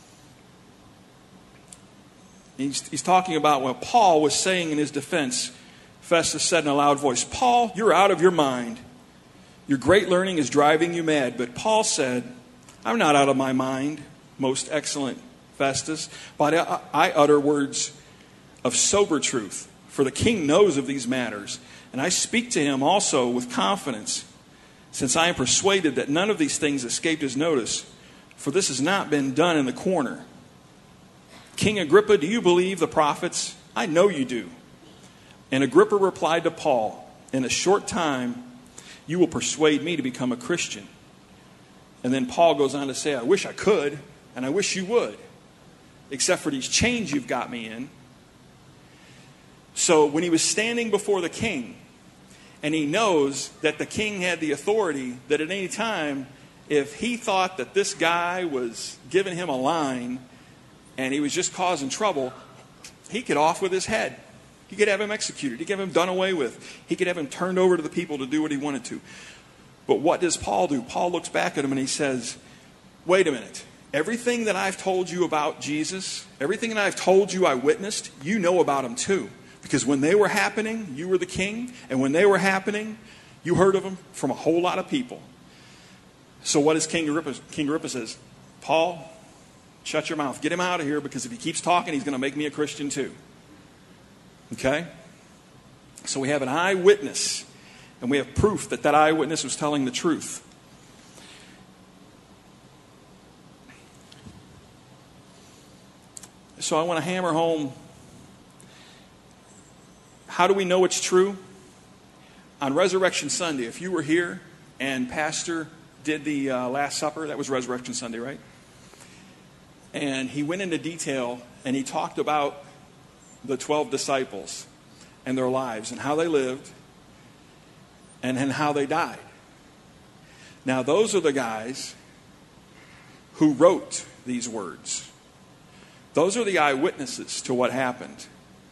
He's talking about what Paul was saying in his defense. Festus said in a loud voice, "Paul, you're out of your mind. Your great learning is driving you mad." But Paul said, "I'm not out of my mind, most excellent Festus, but I utter words of sober truth. For the king knows of these matters, and I speak to him also with confidence, since I am persuaded that none of these things escaped his notice, for this has not been done in the corner. King Agrippa, do you believe the prophets? I know you do." And Agrippa replied to Paul, "In a short time, you will persuade me to become a Christian." And then Paul goes on to say, "I wish I could, and I wish you would, except for these chains you've got me in." So when he was standing before the king, and he knows that the king had the authority that at any time, if he thought that this guy was giving him a line and he was just causing trouble, he could off with his head. He could have him executed. He could have him done away with. He could have him turned over to the people to do what he wanted to. But what does Paul do? Paul looks back at him and he says, "Wait a minute. Everything that I've told you about Jesus, everything that I've told you I witnessed, you know about him too. Because when they were happening, you were the king. And when they were happening, you heard of them from a whole lot of people." So what does King Agrippa? King Agrippa says, "Paul, shut your mouth. Get him out of here, because if he keeps talking, he's going to make me a Christian too." Okay? So we have an eyewitness, and we have proof that that eyewitness was telling the truth. So I want to hammer home, how do we know it's true? On Resurrection Sunday, if you were here and Pastor did the Last Supper, that was Resurrection Sunday, right? And he went into detail and he talked about the 12 disciples and their lives and how they lived and how they died. Now, those are the guys who wrote these words. Those are the eyewitnesses to what happened.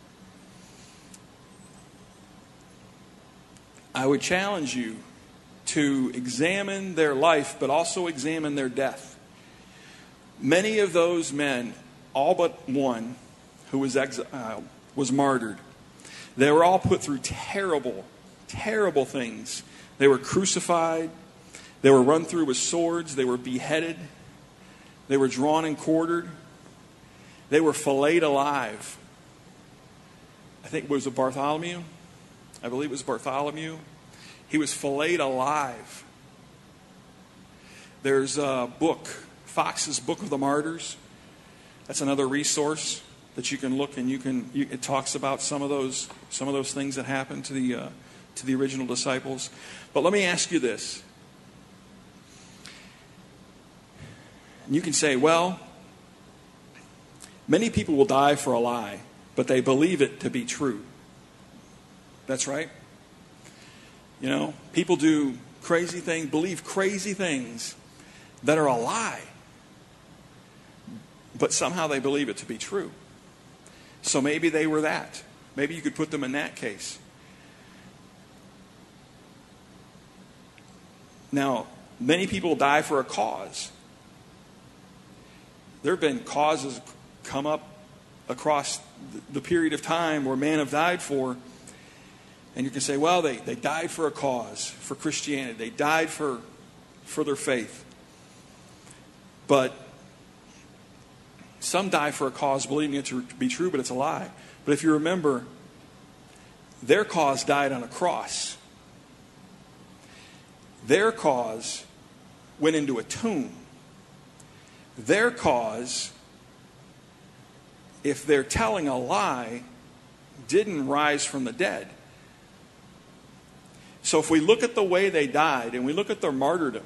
I would challenge you to examine their life, but also examine their death. Many of those men, all but one, who was martyred, they were all put through terrible, terrible things. They were crucified. They were run through with swords. They were beheaded. They were drawn and quartered. They were filleted alive. I think it was Bartholomew. I believe it was Bartholomew. He was filleted alive. There's a book, Fox's Book of the Martyrs. That's another resource that you can look, and it talks about some of those things that happened to the original disciples. But let me ask you this. And you can say, well, many people will die for a lie, but they believe it to be true. That's right. You know, people do crazy things, believe crazy things that are a lie, but somehow they believe it to be true. So maybe they were that. Maybe you could put them in that case. Now, many people die for a cause. There have been causes come up across the period of time where men have died for. And you can say, well, they died for a cause, for Christianity. They died for their faith. But Some die for a cause believing it to be true, but it's a lie. But if you remember, their cause died on a cross. Their cause went into a tomb. Their cause, if they're telling a lie, didn't rise from the dead. So if we look at the way they died and we look at their martyrdom,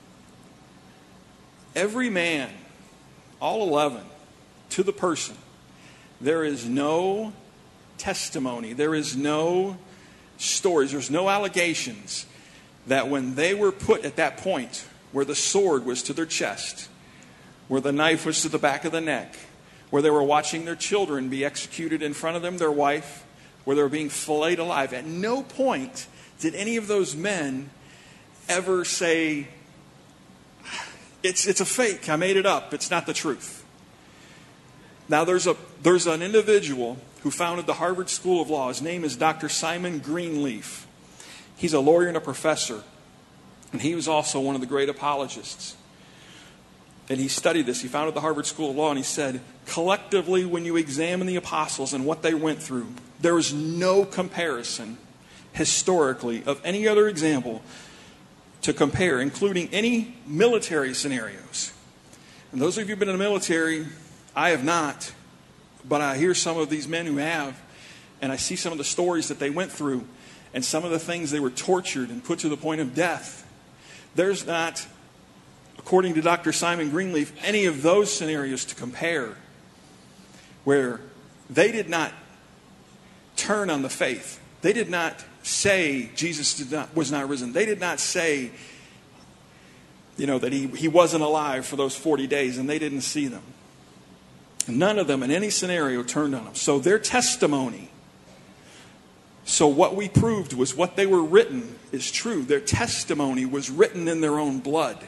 every man, all 11, to the person, there is no testimony, there is no stories, there's no allegations that when they were put at that point where the sword was to their chest, where the knife was to the back of the neck, where they were watching their children be executed in front of them, their wife, where they were being filleted alive, at no point did any of those men ever say, it's a fake, I made it up, it's not the truth. Now there's an individual who founded the Harvard School of Law. His name is Dr. Simon Greenleaf. He's a lawyer and a professor. And he was also one of the great apologists. And he studied this. He founded the Harvard School of Law, and he said, collectively, when you examine the apostles and what they went through, there is no comparison historically of any other example to compare, including any military scenarios. And those of you who have been in the military, I have not, but I hear some of these men who have, and I see some of the stories that they went through, and some of the things they were tortured and put to the point of death. There's not, according to Dr. Simon Greenleaf, any of those scenarios to compare where they did not turn on the faith. They did not say Jesus was not risen. They did not say, that he wasn't alive for those 40 days, and they didn't see them. None of them in any scenario turned on him. So their testimony, so what we proved was what they were written is true. Their testimony was written in their own blood.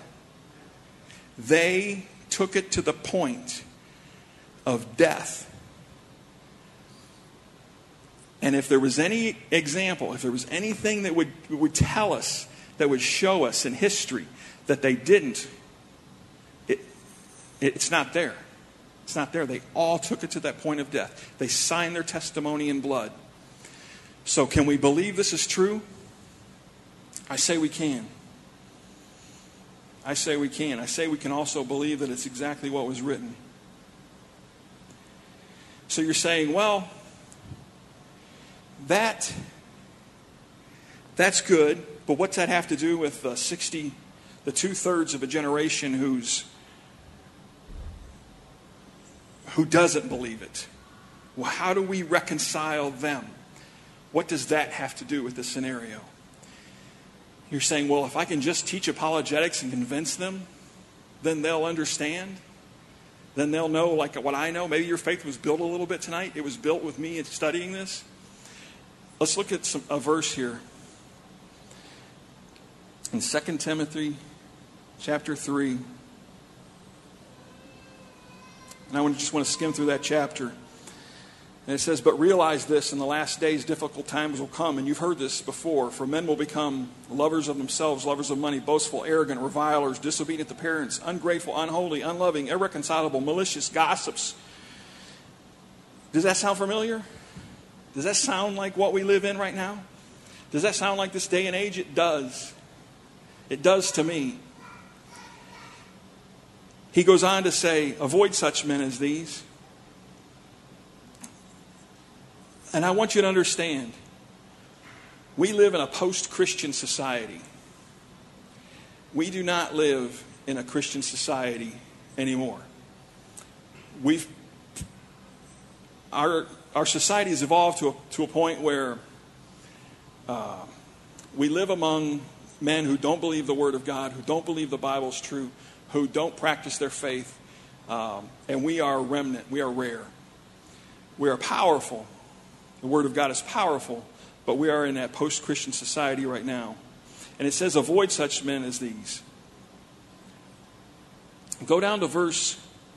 They took it to the point of death. And if there was any example, if there was anything that would tell us, that would show us in history that they didn't, it's not there. It's not there. They all took it to that point of death. They signed their testimony in blood. So can we believe this is true? I say we can. I say we can. I say we can also believe that it's exactly what was written. So you're saying, well, that's good, but what's that have to do with the 2/3 of a generation who doesn't believe it? Well, how do we reconcile them? What does that have to do with the scenario? You're saying, well, if I can just teach apologetics and convince them, then they'll understand. Then they'll know like what I know. Maybe your faith was built a little bit tonight. It was built with me in studying this. Let's look at a verse here. In 2 Timothy chapter 3. And I just want to skim through that chapter. And it says, but realize this, in the last days difficult times will come. And you've heard this before. For men will become lovers of themselves, lovers of money, boastful, arrogant, revilers, disobedient to parents, ungrateful, unholy, unloving, irreconcilable, malicious, gossips. Does that sound familiar? Does that sound like what we live in right now? Does that sound like this day and age? It does. It does to me. He goes on to say, avoid such men as these. And I want you to understand, we live in a post-Christian society. We do not live in a Christian society anymore. Our society has evolved to a point where we live among men who don't believe the Word of God, who don't believe the Bible is true, who don't practice their faith, and we are a remnant. We are rare. We are powerful. The Word of God is powerful, but we are in that post-Christian society right now. And it says, avoid such men as these. Go down to verse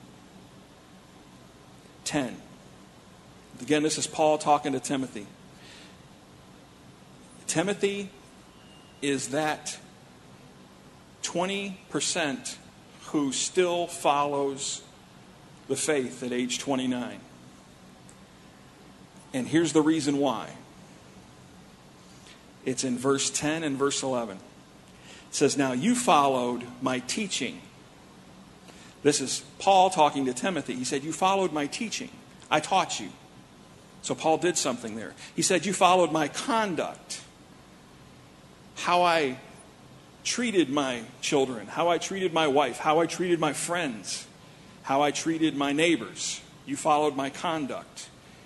10. Again, this is Paul talking to Timothy. Timothy is that 20% who still follows the faith at age 29. And here's the reason why. It's in verse 10 and verse 11. It says, now you followed my teaching. This is Paul talking to Timothy. He said, you followed my teaching. I taught you. So Paul did something there. He said, you followed my conduct. How I treated my children, how I treated my wife, how I treated my friends, how I treated my neighbors. You followed my conduct.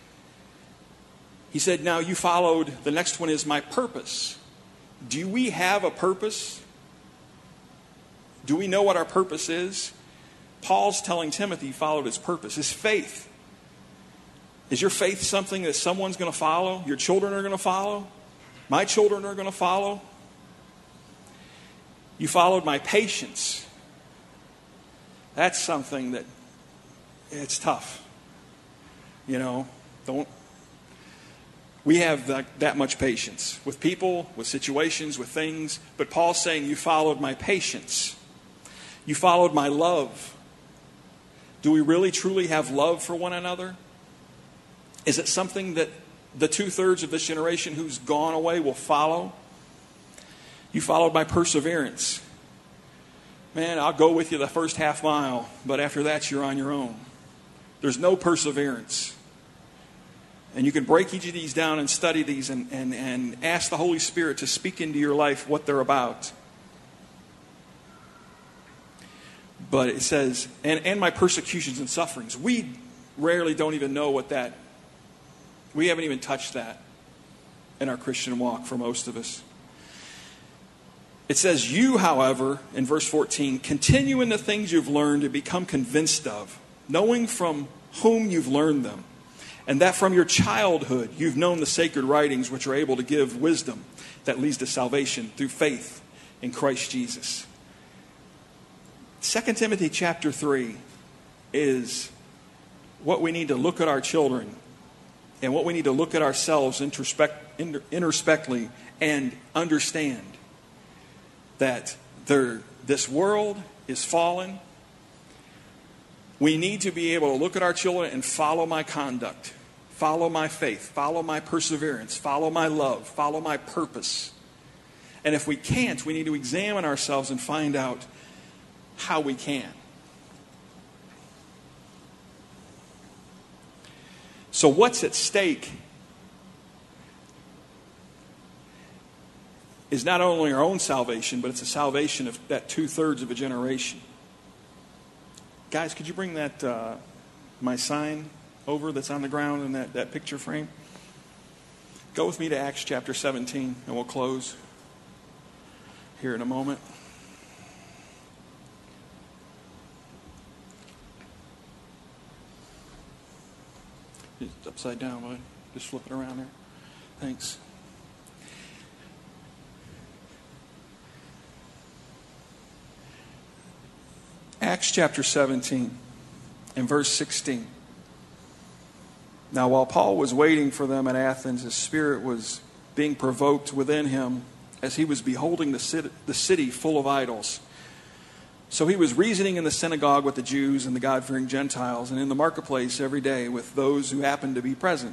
He said, now you followed, the next one is my purpose. Do we have a purpose? Do we know what our purpose is? Paul's telling Timothy he followed his purpose, his faith. Is your faith something that someone's going to follow? Your children are going to follow? My children are going to follow? You followed my patience. That's something that, it's tough. You know, we have that much patience with people, with situations, with things. But Paul's saying, you followed my patience. You followed my love. Do we really truly have love for one another? Is it something that the 2/3 of this generation who's gone away will follow? You followed my perseverance. Man, I'll go with you the first half mile, but after that you're on your own. There's no perseverance. And you can break each of these down and study these and ask the Holy Spirit to speak into your life what they're about. But it says, and my persecutions and sufferings. We rarely don't even know what that, we haven't even touched that in our Christian walk for most of us. It says, you, however, in verse 14, continue in the things you've learned and become convinced of, knowing from whom you've learned them, and that from your childhood you've known the sacred writings which are able to give wisdom that leads to salvation through faith in Christ Jesus. 2 Timothy chapter 3 is what we need to look at our children and what we need to look at ourselves introspectively and understand that this world is fallen. We need to be able to look at our children and follow my conduct, follow my faith, follow my perseverance, follow my love, follow my purpose. And if we can't, we need to examine ourselves and find out how we can. So what's at stake is not only our own salvation, but it's the salvation of that 2/3 of a generation. Guys, could you bring that my sign over that's on the ground in that picture frame? Go with me to Acts chapter 17, and we'll close here in a moment. It's upside down, bud. Just flip it around there. Thanks. Acts chapter 17 and verse 16. Now, while Paul was waiting for them at Athens, his spirit was being provoked within him as he was beholding the city full of idols. So he was reasoning in the synagogue with the Jews and the God-fearing Gentiles, and in the marketplace every day with those who happened to be present.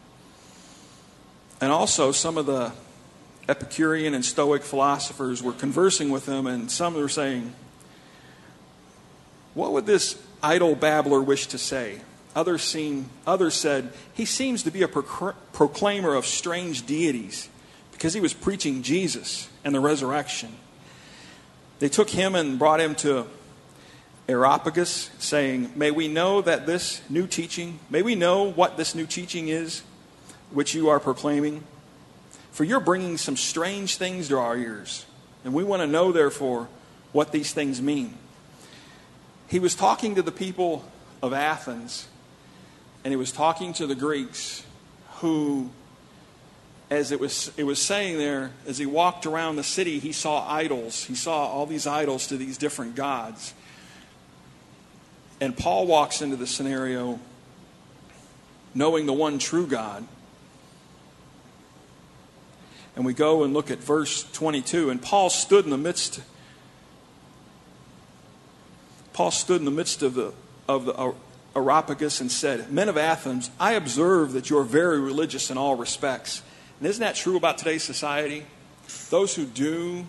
And also some of the Epicurean and Stoic philosophers were conversing with him, and some were saying, what would this idle babbler wish to say? Others said, he seems to be a proclaimer of strange deities because he was preaching Jesus and the resurrection. They took him and brought him to Areopagus, saying, may we know what this new teaching is, which you are proclaiming? For you're bringing some strange things to our ears, and we want to know, therefore, what these things mean. He was talking to the people of Athens, and he was talking to the Greeks who, as it was saying there, as he walked around the city, he saw idols. He saw all these idols to these different gods. And Paul walks into the scenario knowing the one true God. And we go and look at verse 22. And Paul stood in the midst of Areopagus and said, "Men of Athens, I observe that you are very religious in all respects." And isn't that true about today's society? Those who do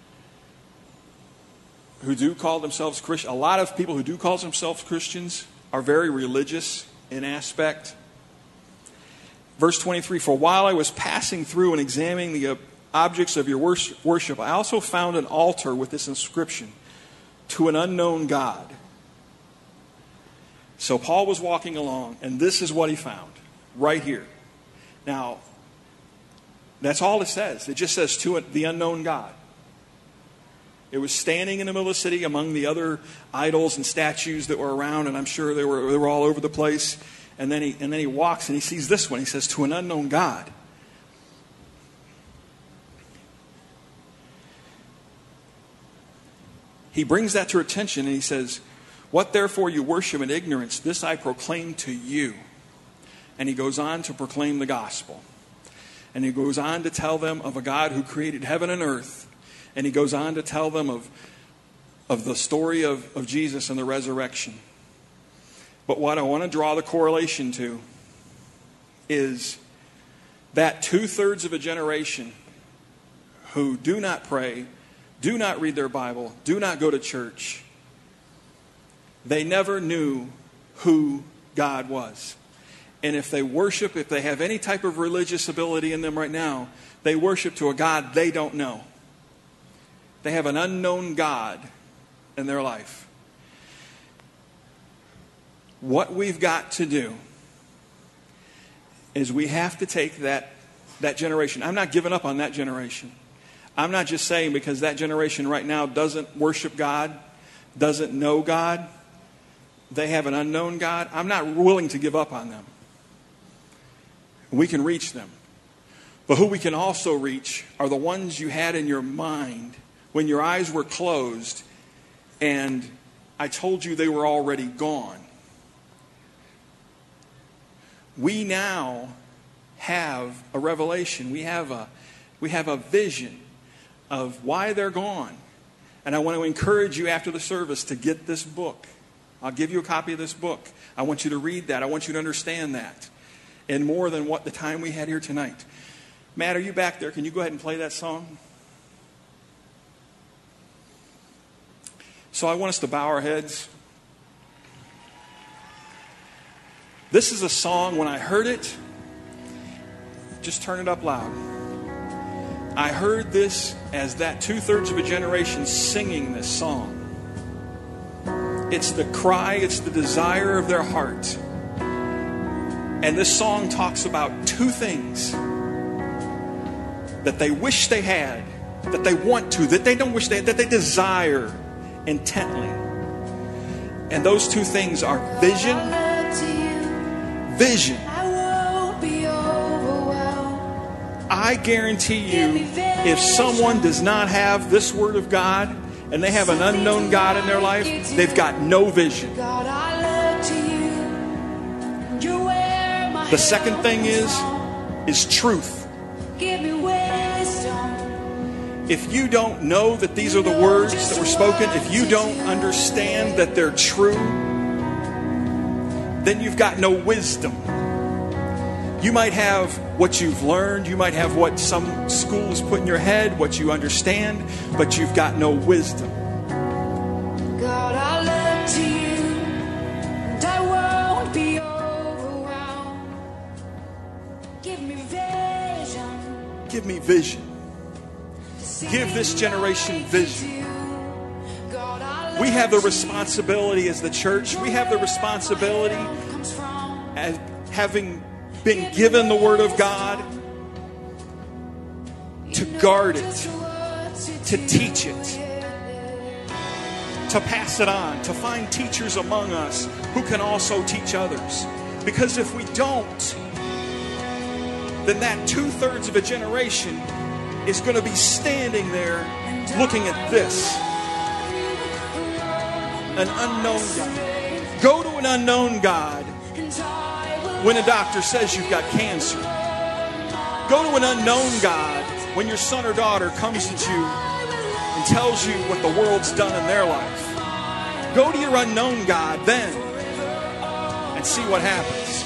call themselves Christian, a lot of people who do call themselves Christians are very religious in aspect. Verse 23, "For while I was passing through and examining the objects of your worship, I also found an altar with this inscription, 'To an unknown God.'" So Paul was walking along, and this is what he found, right here. Now, that's all it says. It just says, "To the unknown God." It was standing in the middle of the city among the other idols and statues that were around, and I'm sure they were all over the place. And then he walks and he sees this one. He says, "To an unknown God." He brings that to her attention and he says, "What therefore you worship in ignorance, this I proclaim to you." And he goes on to proclaim the gospel. And he goes on to tell them of a God who created heaven and earth. And he goes on to tell them of the story of Jesus and the resurrection. But what I want to draw the correlation to is that 2/3 of a generation who do not pray, do not read their Bible, do not go to church, they never knew who God was. And if they worship, if they have any type of religious ability in them right now, they worship to a God they don't know. They have an unknown God in their life. What we've got to do is we have to take that generation. I'm not giving up on that generation. I'm not just saying because that generation right now doesn't worship God, doesn't know God, they have an unknown God. I'm not willing to give up on them. We can reach them. But who we can also reach are the ones you had in your mind when your eyes were closed and I told you they were already gone. We now have a revelation. We have a vision of why they're gone. And I want to encourage you after the service to get this book. I'll give you a copy of this book. I want you to read that. I want you to understand that. And more than what the time we had here tonight. Matt, are you back there? Can you go ahead and play that song? So I want us to bow our heads. This is a song, when I heard it, just turn it up loud. I heard this as that 2/3 of a generation singing this song. It's the cry, it's the desire of their heart. And this song talks about two things that they wish they had, that they want to, that they don't wish they had, that they desire intently. And those two things are vision. I guarantee you, if someone does not have this Word of God and they have an unknown God in their life, they've got no vision. The second thing is truth. If you don't know that these are the words that were spoken, if you don't understand that they're true, then you've got no wisdom. You might have what you've learned, you might have what some schools put in your head, what you understand, but you've got no wisdom. God, I look to you, and I won't be overwhelmed. Give me vision. Give me vision. Give this generation vision. We have the responsibility as the church, we have the responsibility as having been given the Word of God to guard it, to teach it, to pass it on, to find teachers among us who can also teach others. Because if we don't, then that 2/3 of a generation is going to be standing there looking at this. An unknown God. Go to an unknown God when a doctor says you've got cancer. Go to an unknown God when your son or daughter comes at you and tells you what the world's done in their life. Go to your unknown God then and see what happens.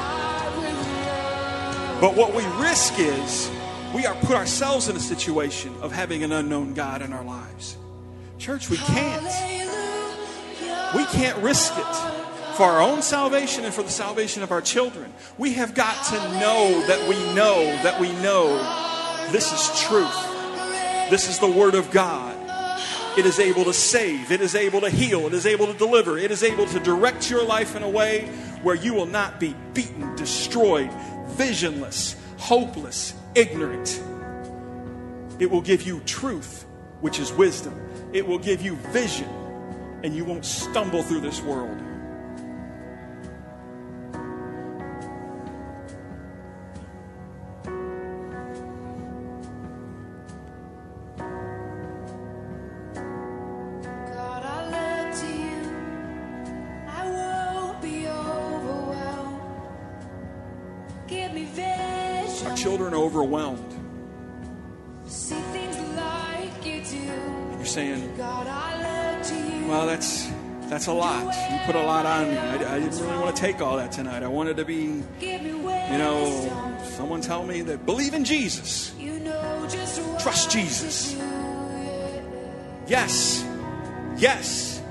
But what we risk is we are put ourselves in a situation of having an unknown God in our lives. Church, we can't. We can't risk it for our own salvation and for the salvation of our children. We have got to know that we know that we know this is truth. This is the Word of God. It is able to save. It is able to heal. It is able to deliver. It is able to direct your life in a way where you will not be beaten, destroyed, visionless, hopeless, ignorant. It will give you truth, which is wisdom. It will give you vision, and you won't stumble through this world. God, I look to you. I won't be overwhelmed. Give me vision. Our children are overwhelmed. See things like you do. You're saying, God, I look to you. well, that's a lot. You put a lot on me. I didn't really want to take all that tonight. I wanted to be, Give me wisdom. someone tell me that believe in Jesus. You know just what Trust to Jesus. do. Yes. Yes.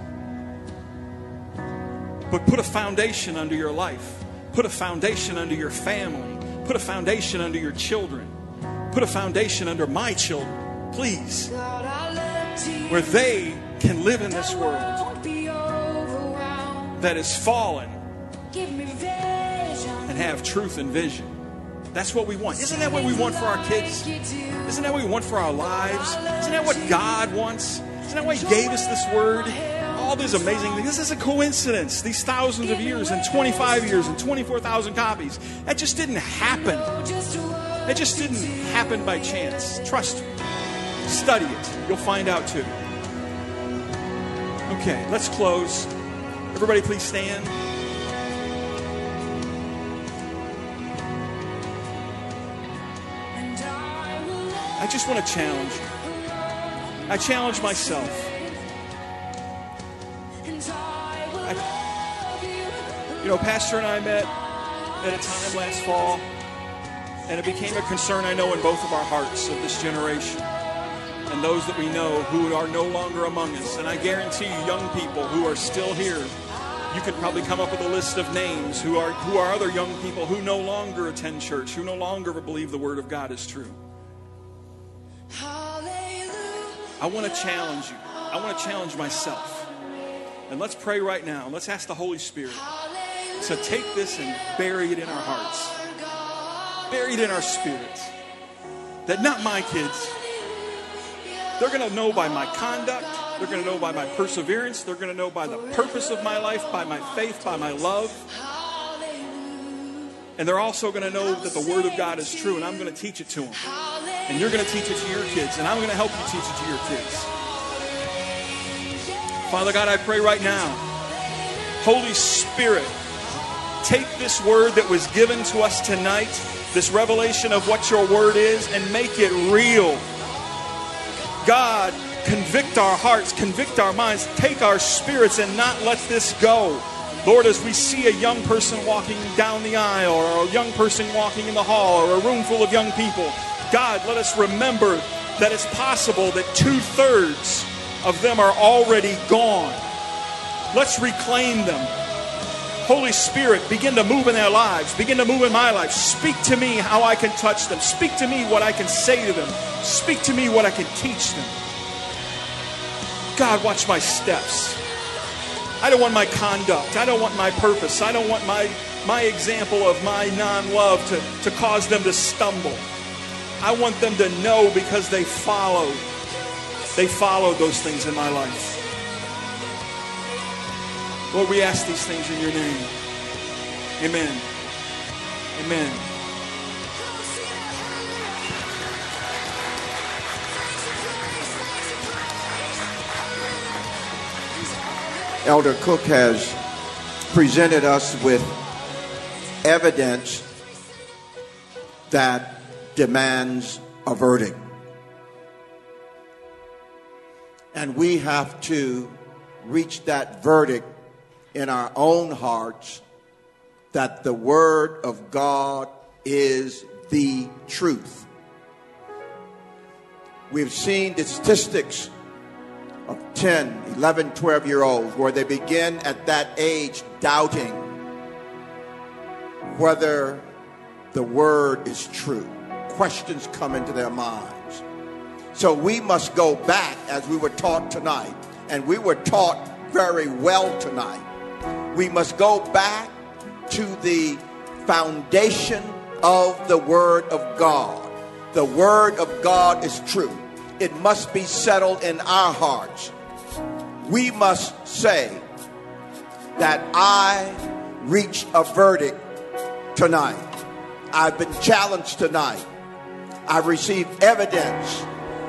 But put a foundation under your life. Put a foundation under your family. Put a foundation under your children. Put a foundation under my children, please, God, I look to you. where they can live in this world Won't be overwhelmed. that is fallen Give me vision. and have truth and vision. That's what we want. Isn't that what we want for our kids? Isn't that what we want for our lives? Isn't that what God wants? Isn't that why He gave us this word? All these amazing things. This is a coincidence. These thousands of years and 25 years and 24,000 copies. That just didn't happen. It just didn't happen by chance. Trust me. Study it. You'll find out too. Okay, let's close. Everybody please stand. I just want to challenge you. I challenge myself. Pastor and I met at a time last fall, and it became a concern, I know, in both of our hearts of this generation and those that we know who are no longer among us. And I guarantee you, young people who are still here, you could probably come up with a list of names who are other young people who no longer attend church, who no longer believe the Word of God is true. I want to challenge you. I want to challenge myself. And let's pray right now. Let's ask the Holy Spirit to take this and bury it in our hearts. Bury it in our spirits. That not my kids. They're going to know by my conduct. They're going to know by my perseverance. They're going to know by the purpose of my life, by my faith, by my love. And they're also going to know that the Word of God is true, and I'm going to teach it to them. And you're going to teach it to your kids, and I'm going to help you teach it to your kids. Father God, I pray right now, Holy Spirit, take this word that was given to us tonight, this revelation of what your word is, and make it real. God, convict our hearts, convict our minds, take our spirits and not let this go. Lord, as we see a young person walking down the aisle, or a young person walking in the hall, or a room full of young people, God, let us remember that it's possible that 2/3 of them are already gone. Let's reclaim them. Holy Spirit, begin to move in their lives. Begin to move in my life. Speak to me how I can touch them. Speak to me what I can say to them. Speak to me what I can teach them. God, watch my steps. I don't want my conduct. I don't want my purpose. I don't want my example of my non-love to cause them to stumble. I want them to know because they followed those things in my life. Lord, we ask these things in your name. Amen. Amen. Elder Cook has presented us with evidence that demands a verdict. And we have to reach that verdict in our own hearts that the Word of God is the truth. We've seen the statistics of 10, 11, 12-year-olds where they begin at that age doubting whether the Word is true. Questions come into their minds. So we must go back, as we were taught tonight, and we were taught very well tonight. We must go back to the foundation of the Word of God. The Word of God is true. It must be settled in our hearts. We must say that I reached a verdict tonight. I've been challenged tonight. I've received evidence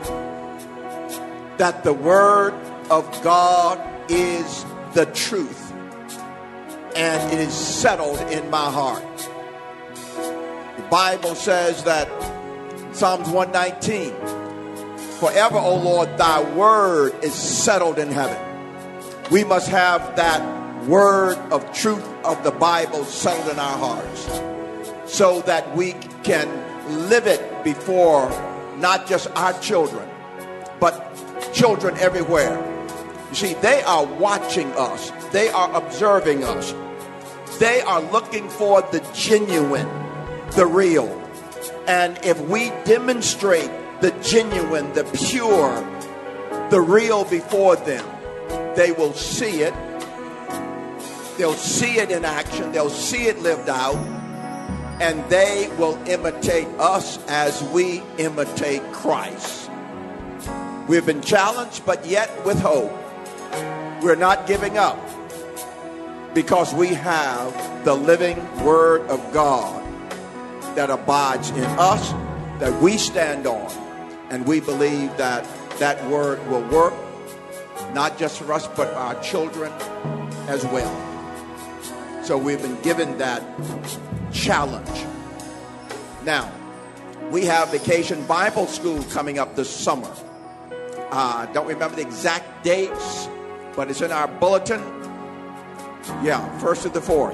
that the Word of God is the truth, and it is settled in my heart. The Bible says that Psalms 119, forever, O Lord, thy word is settled in heaven. We must have that word of truth of the Bible settled in our hearts so that we can live it before not just our children, but children everywhere. You see, they are watching us. They are observing us. They are looking for the genuine, the real. And if we demonstrate the genuine, the pure, the real before them, they will see it. They'll see it in action. They'll see it lived out. And they will imitate us as we imitate Christ. We've been challenged, but yet with hope. We're not giving up because we have the living Word of God that abides in us, that we stand on, and we believe that that Word will work, not just for us, but our children as well. So we've been given that challenge. Now, we have Vacation Bible School coming up this summer. Don't remember the exact dates, but it's in our bulletin. Yeah, 1st to the 4th.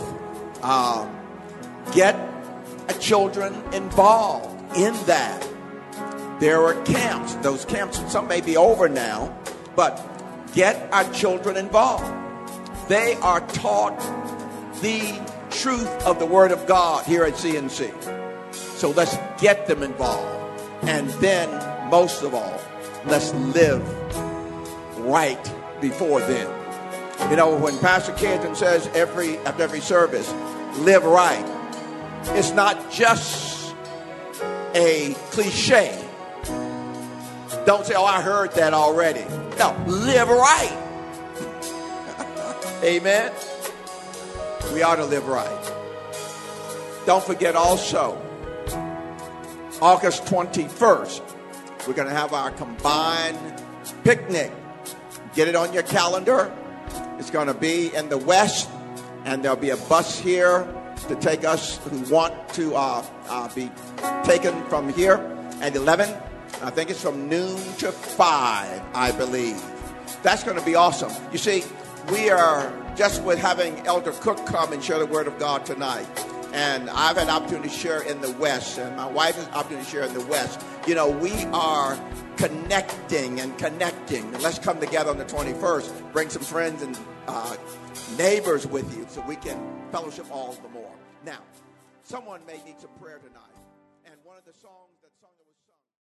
Get children involved in that. There are camps. Those camps, some may be over now, but get our children involved. They are taught the truth of the Word of God here at CNC. So let's get them involved. And then, most of all, let's live right before them. You know, when Pastor Kenton says after every service, live right, it's not just a cliche. Don't say, oh, I heard that already. No, live right. Amen. We ought to live right. Don't forget also, August 21st, we're going to have our combined picnic. Get it on your calendar. It's going to be in the West, and there'll be a bus here to take us who want to be taken from here at 11. I think it's from noon to 5, I believe. That's going to be awesome. You see, we are just with having Elder Cook come and share the Word of God tonight. And I've had an opportunity to share in the West, and my wife has an opportunity to share in the West. You know, we are connecting and connecting. And let's come together on the 21st. Bring some friends and neighbors with you so we can fellowship all the more. Now, someone may need some prayer tonight. And one of the songs